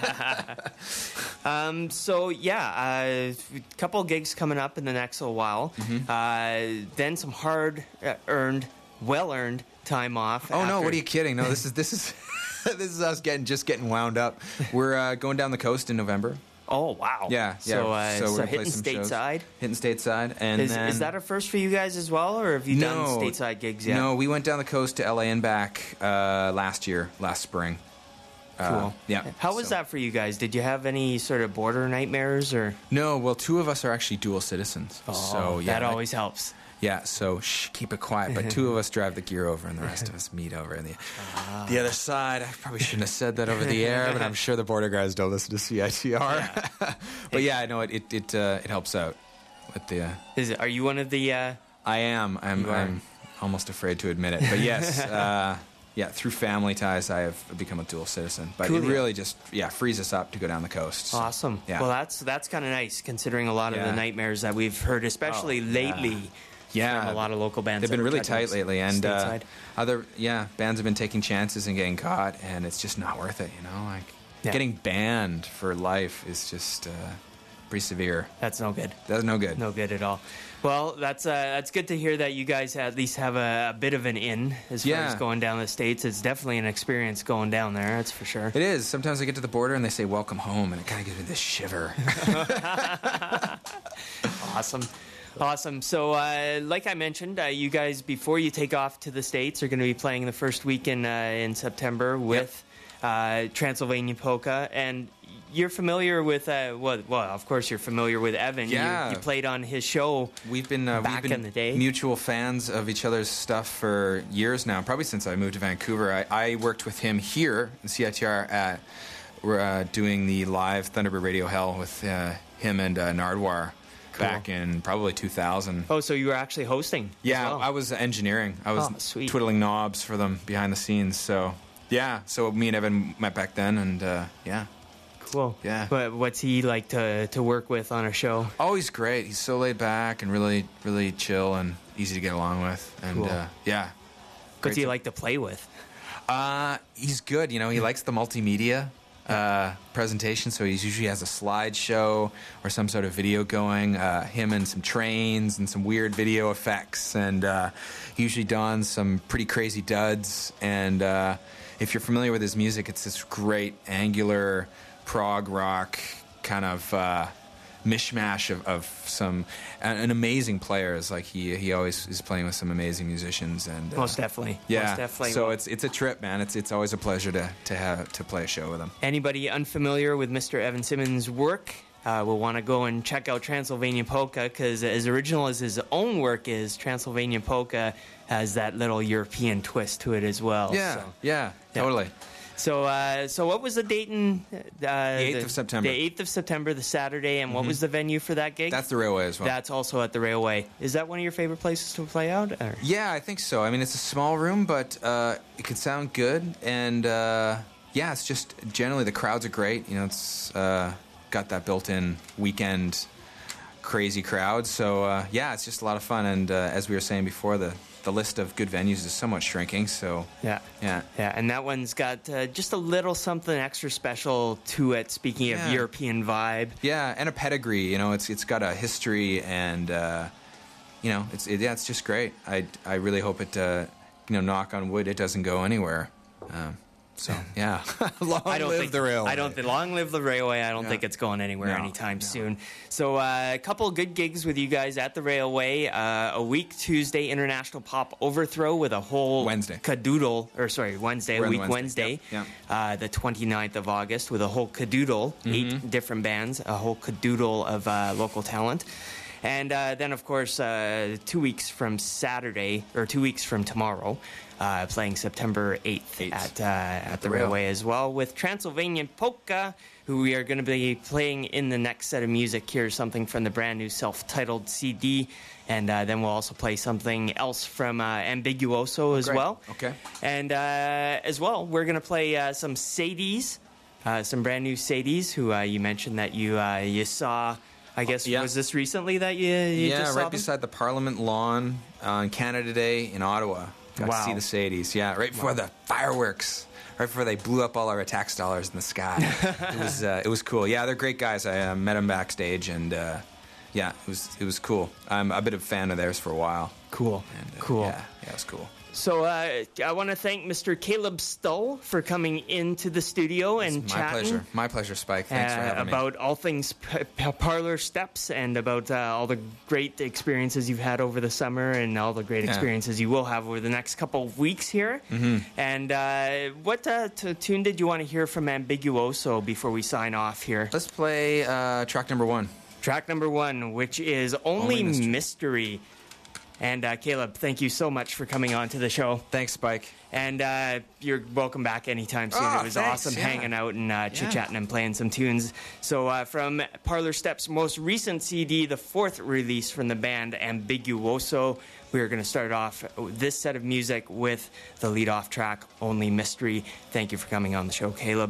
A couple of gigs coming up in the next little while. Mm-hmm. Then some hard-earned, well-earned time off. Oh no! What are you kidding? No, this is this is us getting wound up. We're going down the coast in November. Oh wow! Yeah. So we're hitting stateside. Hitting stateside, and is that a first for you guys as well, or have you done stateside gigs yet? No, we went down the coast to LA and back last spring. Cool. Yeah. How was that for you guys? Did you have any sort of border nightmares or? No. Well, 2 of us are actually dual citizens. Oh, so that always helps. Yeah, so keep it quiet. But 2 of us drive the gear over, and the rest of us meet over in the other side. I probably shouldn't have said that over the air, but I'm sure the border guys don't listen to CITR. Yeah. But yeah, I know it helps out with the. Are you one of the? I am. I'm almost afraid to admit it, but yes. Yeah, through family ties, I have become a dual citizen. But it really just frees us up to go down the coast. So, awesome. Yeah. Well, that's kind of nice, considering a lot of the nightmares that we've heard, especially lately. Yeah, from a lot of local bands. They've been really tight lately, and stateside. Bands have been taking chances and getting caught, and it's just not worth it. Getting banned for life is just pretty severe. That's no good. That's no good. No good at all. Well, that's good to hear that you guys at least have a bit of an in as far as going down the States. It's definitely an experience going down there, that's for sure. It is. Sometimes I get to the border and they say, welcome home, and it kind of gives me this shiver. Awesome. So, like I mentioned, you guys, before you take off to the States, are going to be playing the first week in September with Transylvanian Polka. And you're familiar with, of course, you're familiar with Evan. Yeah. You played on his show we've been in the day. Mutual fans of each other's stuff for years now, probably since I moved to Vancouver. I worked with him here in CITR we're doing the live Thunderbird Radio Hell with him and Nardwar. Cool. Back in probably 2000. Oh, so you were actually hosting? Yeah, as well. I was engineering. I was twiddling knobs for them behind the scenes. So, so me and Evan met back then, and Cool. Yeah. But what's he like to work with on a show? Oh, he's great. He's so laid back and really, really chill and easy to get along with. And cool. What's he like to play with? He's good. He likes the multimedia presentation, so he usually has a slideshow or some sort of video going, him and some trains and some weird video effects, and he usually dons some pretty crazy duds. And if you're familiar with his music, it's this great angular prog rock kind of mishmash of some an amazing players. Like he always is playing with some amazing musicians, and most definitely. So it's a trip, man. It's always a pleasure to play a show with him. Anybody unfamiliar with Mr. Evan Simmons' work will want to go and check out Transylvanian Polka, because as original as his own work is, Transylvanian Polka has that little European twist to it as well. Yeah, So, yeah, totally. So what was the date in the 8th of September. The 8th of September, the Saturday, and what was the venue for that gig? That's the Railway as well. That's also at the Railway. Is that one of your favorite places to play out? Or? Yeah, I think so. I mean, it's a small room, but it could sound good, and yeah, it's just generally the crowds are great. You know, it's got that built-in weekend crazy crowd. So yeah, it's just a lot of fun. And as we were saying before, the list of good venues is somewhat shrinking. So yeah. And that one's got just a little something extra special to it. Speaking of European vibe, yeah, and a pedigree. You know, it's got a history, and you know, it's just great. I really hope it, knock on wood, it doesn't go anywhere. So yeah, long live the Railway. Long live the Railway. I don't think it's going anywhere anytime soon. So a couple of good gigs with you guys at the Railway. A week Tuesday, International Pop Overthrow with a whole Wednesday. Wednesday. Yep. The 29th of August with a whole cadoodle, 8 different bands, a whole cadoodle of local talent. And then, of course, 2 weeks from Saturday, or 2 weeks from tomorrow, playing September 8th at the Railway as well with Transylvanian Polka, who we are going to be playing in the next set of music. Here's something from the brand new self-titled CD, and then we'll also play something else from Ambiguoso as well. Okay. And as well, we're going to play some Sadies, some brand new Sadies, who you mentioned that you saw. I guess, was this recently that you just saw right them? beside the Parliament lawn on Canada Day in Ottawa. Got to see the Sadies. Yeah, right before the fireworks, right before they blew up all our tax dollars in the sky. It was cool. Yeah, they're great guys. I met them backstage, and yeah, it was cool. I'm a bit of a fan of theirs for a while. Cool. And, cool. Yeah, it was cool. So I want to thank Mr. Caleb Stull for coming into the studio and chatting. My pleasure, Spike. Thanks for having me. About all things Parlor Steps and about all the great experiences you've had over the summer and all the great experiences you will have over the next couple of weeks here. Mm-hmm. And what tune did you want to hear from Ambiguoso before we sign off here? Let's play track number 1. Track number 1, which is Only Mystery. And Caleb, thank you so much for coming on to the show. Thanks, Spike. And you're welcome back anytime soon. It was awesome hanging out and chit-chatting and playing some tunes. So from Parlor Steps' most recent CD, the 4th release from the band Ambiguoso, we are going to start off this set of music with the lead-off track, Only Mystery. Thank you for coming on the show, Caleb.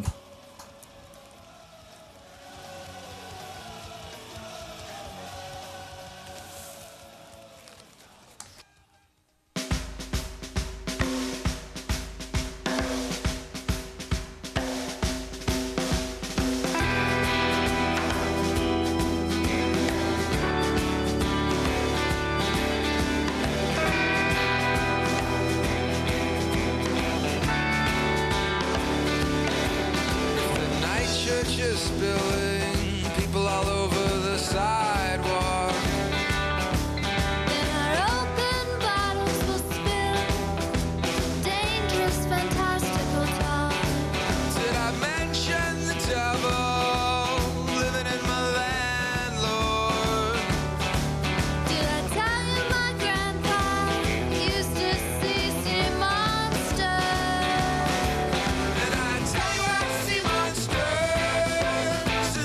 Monsters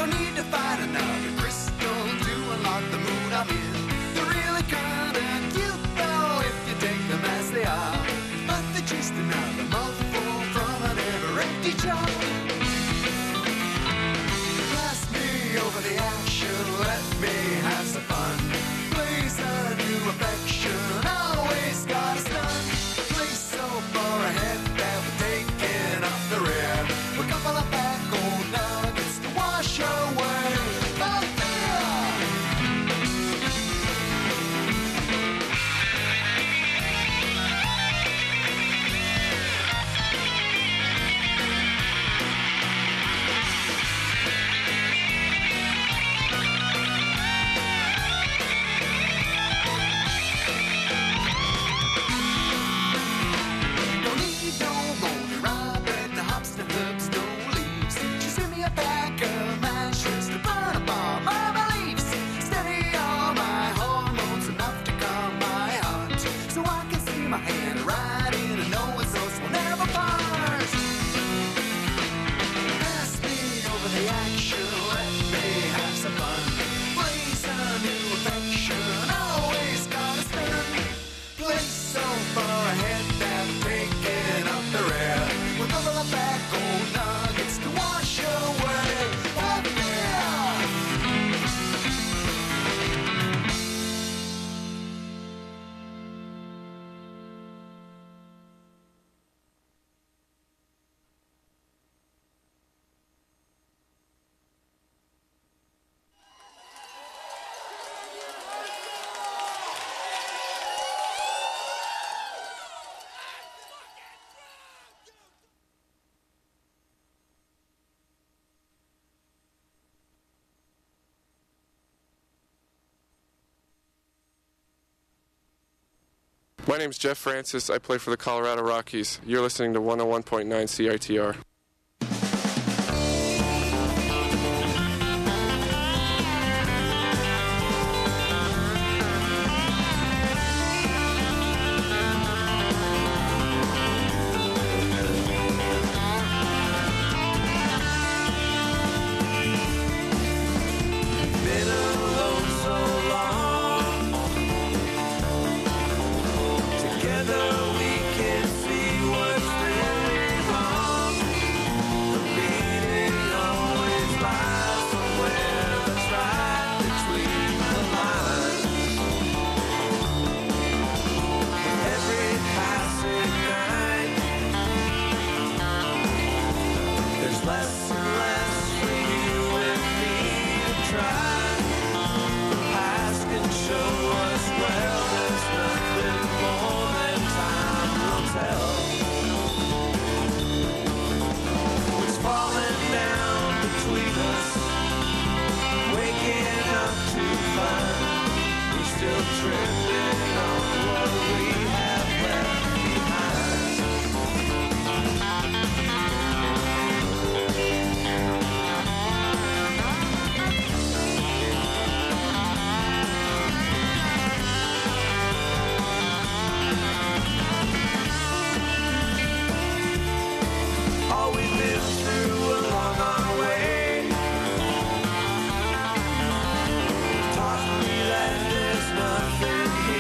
Don't need to find another crystal to unlock the mood I'm in. They're really kinda cute though if you take them as they are. But they're just another mouthful from an ever-empty jar. Pass me over the action, let me have some fun. Blaze a new affection, always got us done. Place so far ahead that we're taking up the rear. A couple of back old nuggets to wash away. Oh, yeah. Don't need no moldy rabbit, no hops, no herbs, no leaves. Just give me a pack of matches to burn up all my beliefs. Steady all my hormones, enough to calm my heart, so I can see my hand riding and know it's those will never part. Pass me over the action, let me have some fun. Blaze a new affection, always got us done. Place so far ahead that we're taking up the rear. With a couple of back old nuggets to wash away. Oh, yeah. My name's Jeff Francis. I play for the Colorado Rockies. You're listening to 101.9 CITR. Been alone so long. Together we can see what's really wrong. The meaning always lies somewhere that's right between the lines. Every passing night, there's less and less for you and me to try. The past can show us well, there's nothing more than time will tell. What's falling down between us, waking up to find we're still tripping on what we have left behind. All we've been through along our way taught me that there's nothing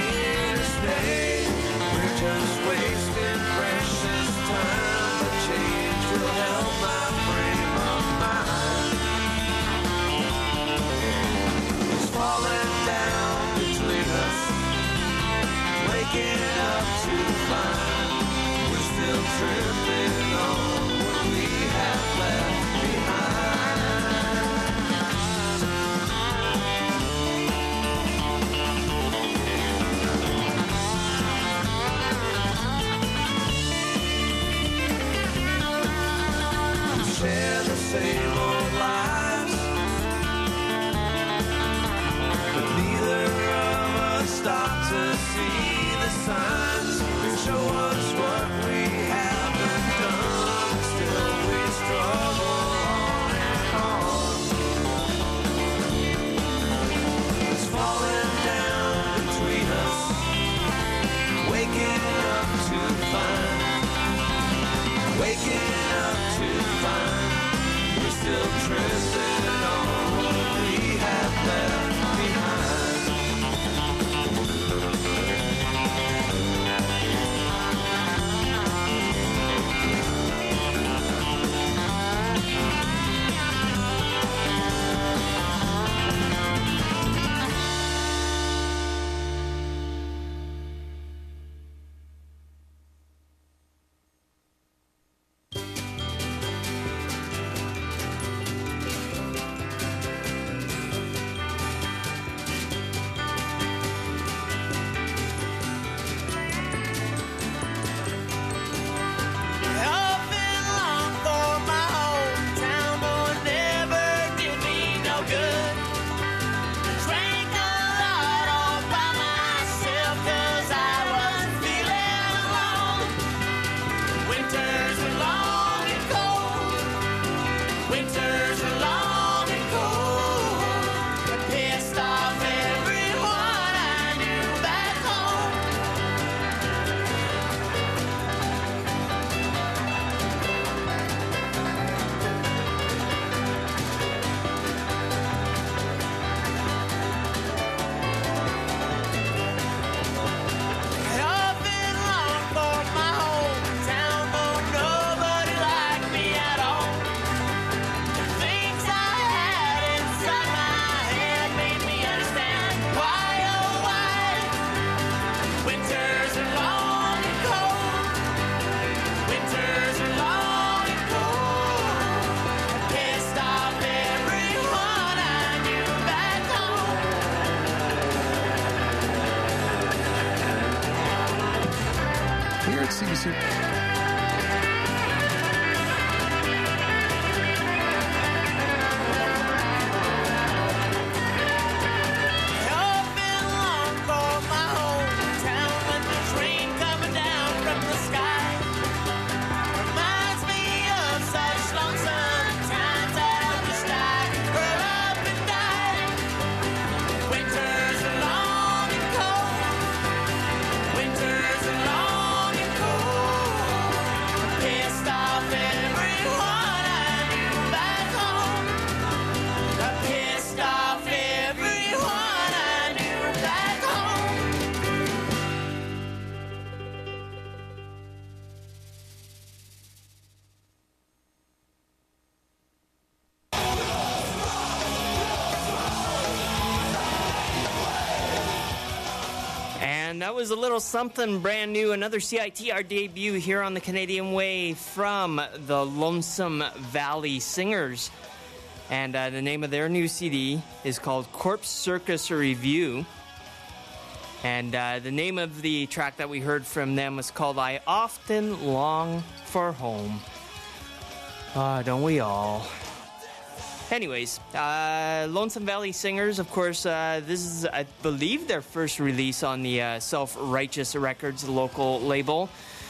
that was a little something brand new, another CITR debut here on the Canadian Way from the Lonesome Valley Singers. And the name of their new CD is called Corpse Circus Review. And the name of the track that we heard from them was called I Often Long for Home. Don't we all? Anyways, Lonesome Valley Singers, of course, this is, I believe, their first release on the Self-Righteous Records local label.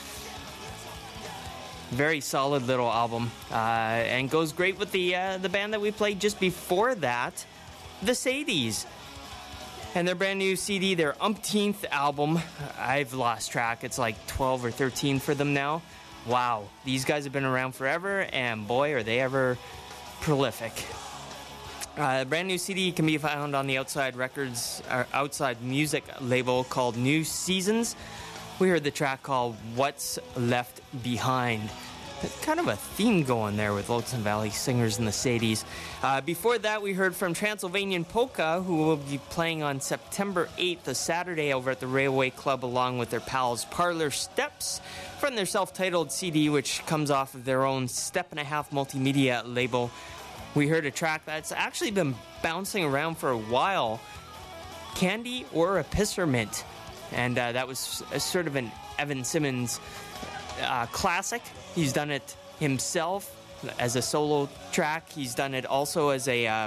Very solid little album, and goes great with the band that we played just before that, the Sadies. And their brand new CD, their umpteenth album. I've lost track. It's like 12 or 13 for them now. Wow, these guys have been around forever, and boy, are they ever prolific. The brand new CD can be found on the Outside Records, or Outside Music label called New Seasons. We heard the track called What's Left Behind. Kind of a theme going there with Lonesome Valley Singers and the Sadies. Before that, we heard from Transylvanian Polka, who will be playing on September 8th, a Saturday, over at the Railway Club, along with their pals Parlor Steps, from their self-titled CD, which comes off of their own Step and a Half multimedia label. We heard a track that's actually been bouncing around for a while, Candy or a Pissermint. And that was sort of an Evan Simmons classic. He's done it himself as a solo track. He's done it also as a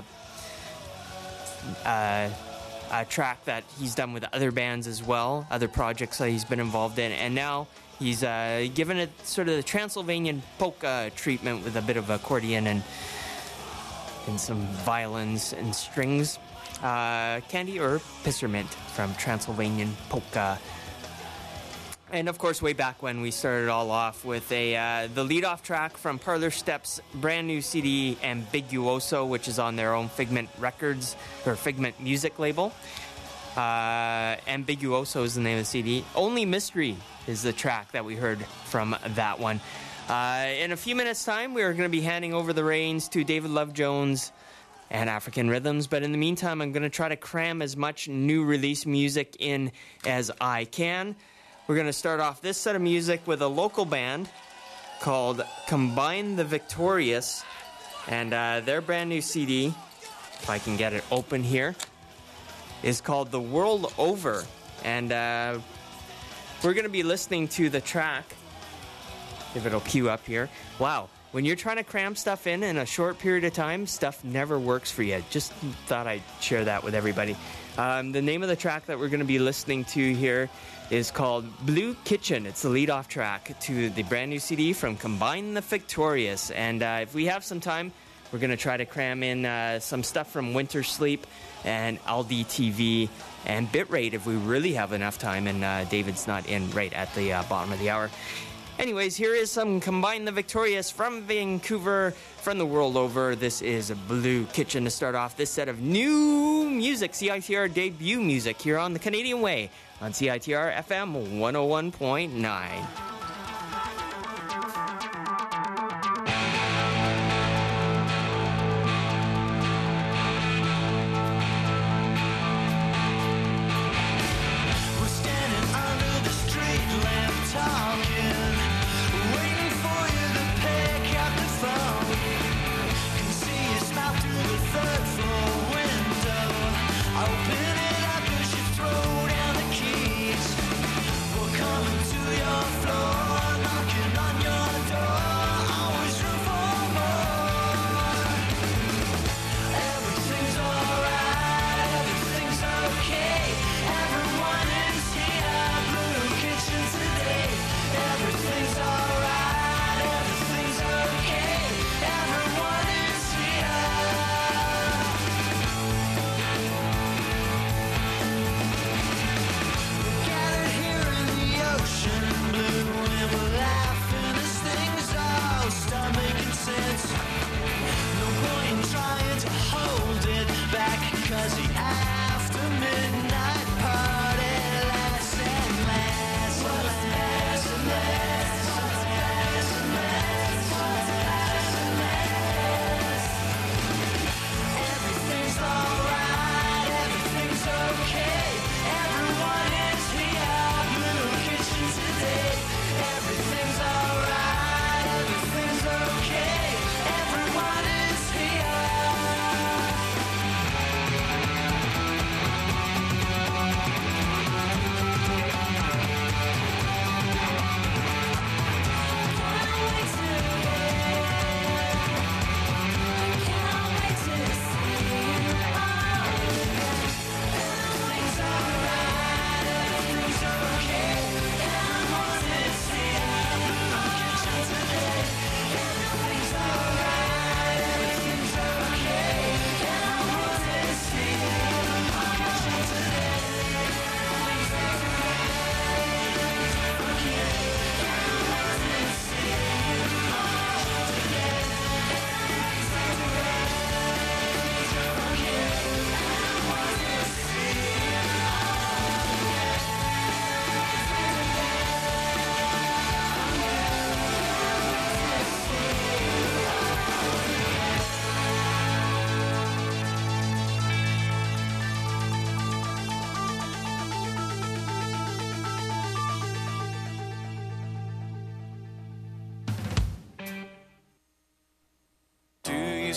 track that he's done with other bands as well, other projects that he's been involved in. And now he's given it sort of the Transylvanian polka treatment with a bit of accordion and some violins and strings. Candy or Pissermint from Transylvanian Polka. And of course, way back when, we started all off with the lead-off track from Parlor Steps' brand new CD, Ambiguoso, which is on their own Figment Records, or Figment Music label. Ambiguoso is the name of the CD. Only Mystery is the track that we heard from that one. In a few minutes' time, we are going to be handing over the reins to David Love Jones and African Rhythms, but in the meantime, I'm going to try to cram as much new release music in as I can. We're going to start off this set of music with a local band called Combine the Victorious, and their brand new CD, if I can get it open here, is called The World Over, and we're going to be listening to the track, if it'll queue up here. Wow. When you're trying to cram stuff in a short period of time, stuff never works for you. Just thought I'd share that with everybody. The name of the track that we're going to be listening to here is called Blue Kitchen. It's the lead-off track to the brand new CD from Combine the Victorious. And if we have some time, we're going to try to cram in some stuff from Winter Sleep and Aldi TV and Bitrate if we really have enough time and David's not in right at the bottom of the hour. Anyways, here is some Combine the Victorious from Vancouver, from the world over. This is Blue Kitchen to start off this set of new music, CITR debut music, here on the Canadian Way on CITR FM 101.9. Floor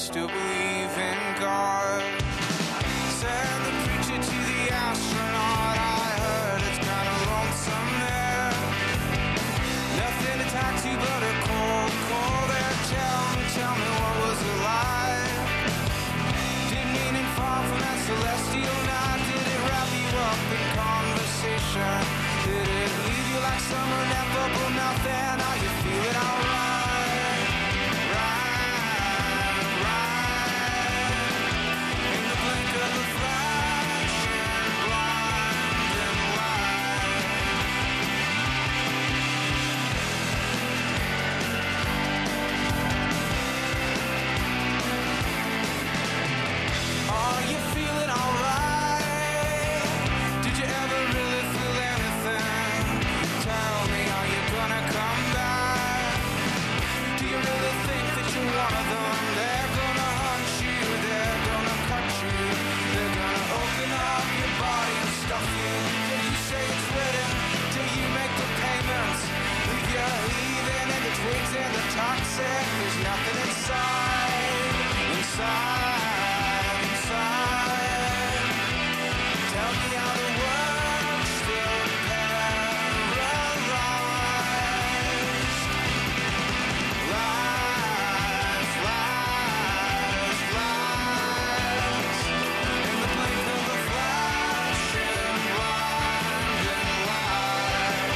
still believe in God. Said the preacher to the astronaut, I heard it's kind of lonesome there. Nothing to talk to but a cold, cold air. Tell me what was it like? Did meaning fall from that celestial night? Did it wrap you up in conversation? Did it leave you like summer ineffable nothing? Are you feeling alright? Right. In the blink of the flashing blinding light. Are you feeling alright? Did you ever really feel anything? Tell me, are you gonna come back? Do you really think that you're one of them? They're gonna hunt you, they're gonna cut you, they're gonna open up your body and stuff you till you say it's ready, till you make the payments. Leave you heaving in the twigs and the toxic. There's nothing inside. Tell me how the world's still paralyzed. Lies. In the blink of a flashing blinding light.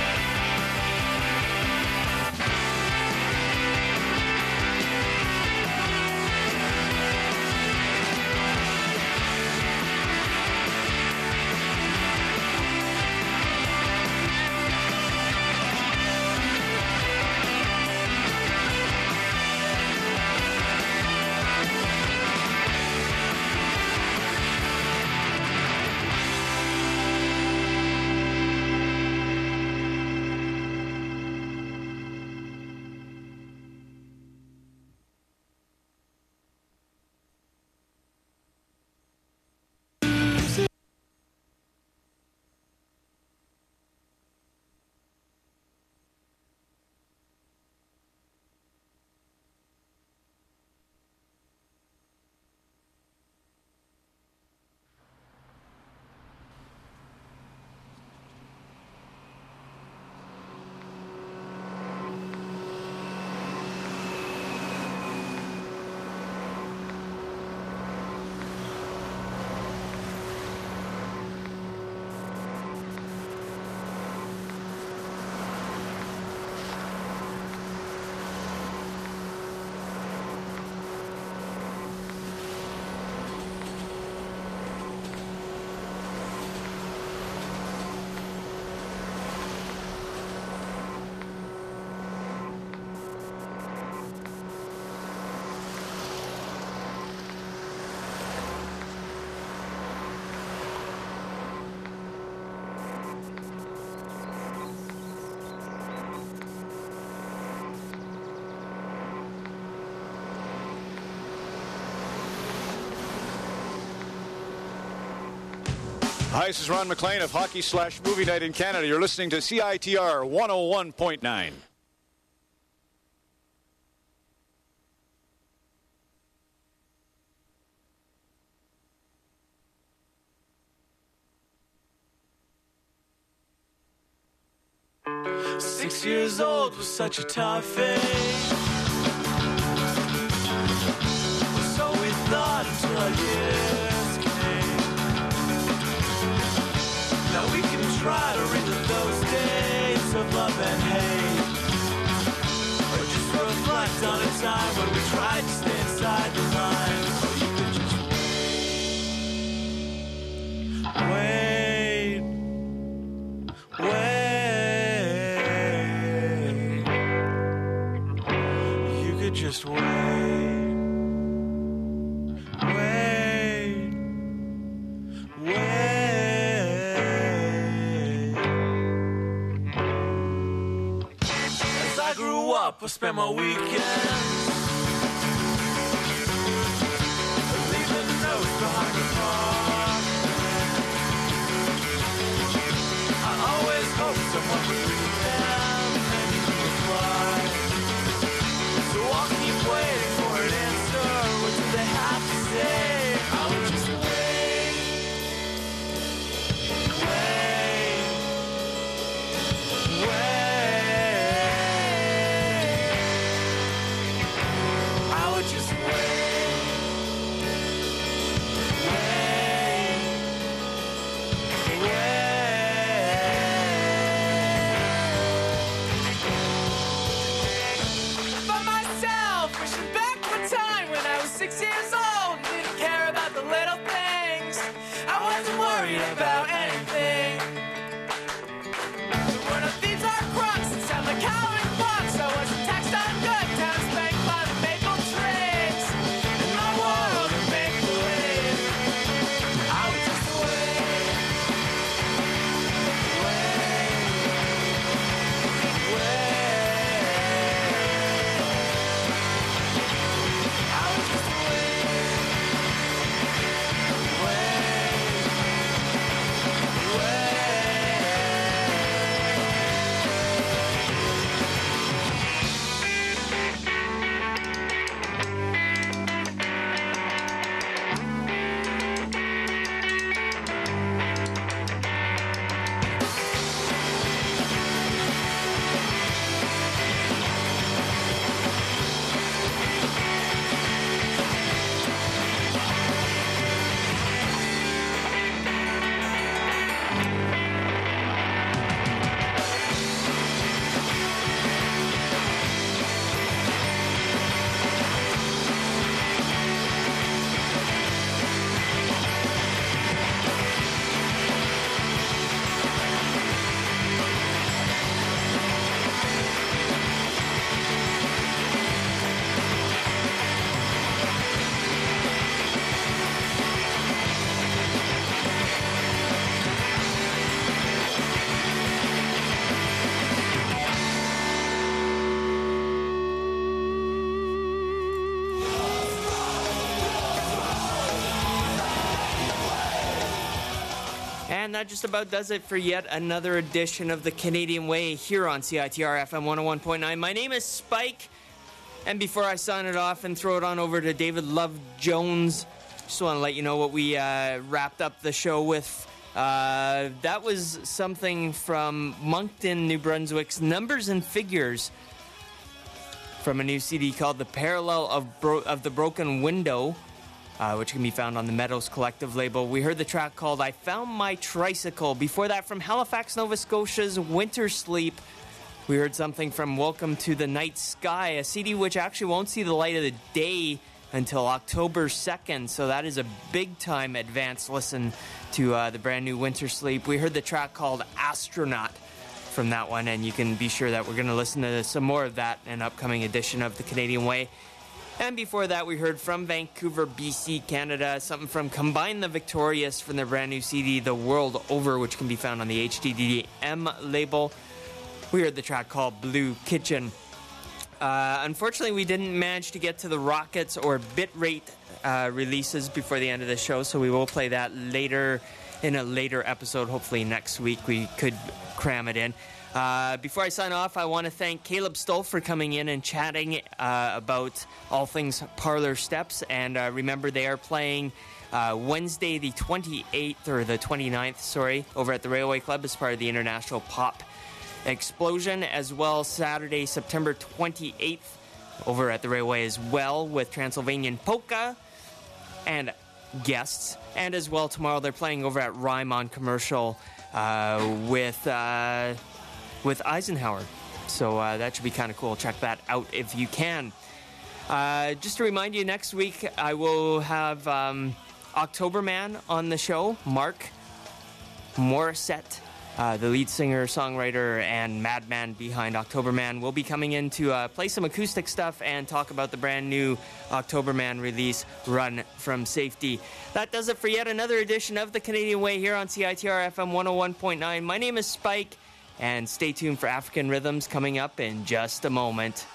Hi, this is Ron McLean of Hockey/Movie Night in Canada. You're listening to CITR 101.9. Six years old was such a tough age. So we thought until our years came. Now we can try to relive those days of love and hate, or just reflect on a time when we tried to stay inside the lines. Or you could just wait. You could just wait. I spend my weekends leaving notes behind the park. I always hope someone would read them and reply. So I'll keep waiting for an answer. What do they worried about anything. The word of thieves are crooks and sound like coward books. I was a text on good times, spanked by the maple trees. In my world of make-believe, I was just And that just about does it for yet another edition of the Canadian Way here on CITR FM 101.9. My name is Spike, and before I sign it off and throw it on over to David Love Jones, just want to let you know what we wrapped up the show with. That was something from Moncton, New Brunswick's Numbers and Figures from a new CD called The Parallel of the Broken Window, which can be found on the Meadows Collective label. We heard the track called I Found My Tricycle. Before that, from Halifax, Nova Scotia's Winter Sleep, we heard something from Welcome to the Night Sky, a CD which actually won't see the light of the day until October 2nd, so that is a big-time advance listen to the brand new Winter Sleep. We heard the track called Astronaut from that one, and you can be sure that we're going to listen to some more of that in an upcoming edition of the Canadian Way. And before that, we heard from Vancouver, BC, Canada, something from Combine the Victorious from their brand new CD, The World Over, which can be found on the HDDM label. We heard the track called Blue Kitchen. Unfortunately, we didn't manage to get to the Rockets or Bitrate releases before the end of the show, so we will play that later in a later episode. Hopefully next week we could cram it in. Before I sign off, I want to thank Caleb Stoll for coming in and chatting about all things Parlor Steps. And remember, they are playing Wednesday the 28th, or the 29th, sorry, over at the Railway Club as part of the International Pop Explosion, as well Saturday, September 28th, over at the Railway as well, with Transylvanian Polka and guests. And as well, tomorrow they're playing over at Rhyme on Commercial with Eisenhower. So that should be kind of cool. Check that out if you can. Just to remind you, next week I will have Octoberman on the show. Mark Morissette, the lead singer, songwriter, and madman behind Octoberman, will be coming in to play some acoustic stuff and talk about the brand new Octoberman release, Run From Safety. That does it for yet another edition of the Canadian Way here on CITR FM 101.9. My name is Spike, and stay tuned for African Rhythms coming up in just a moment.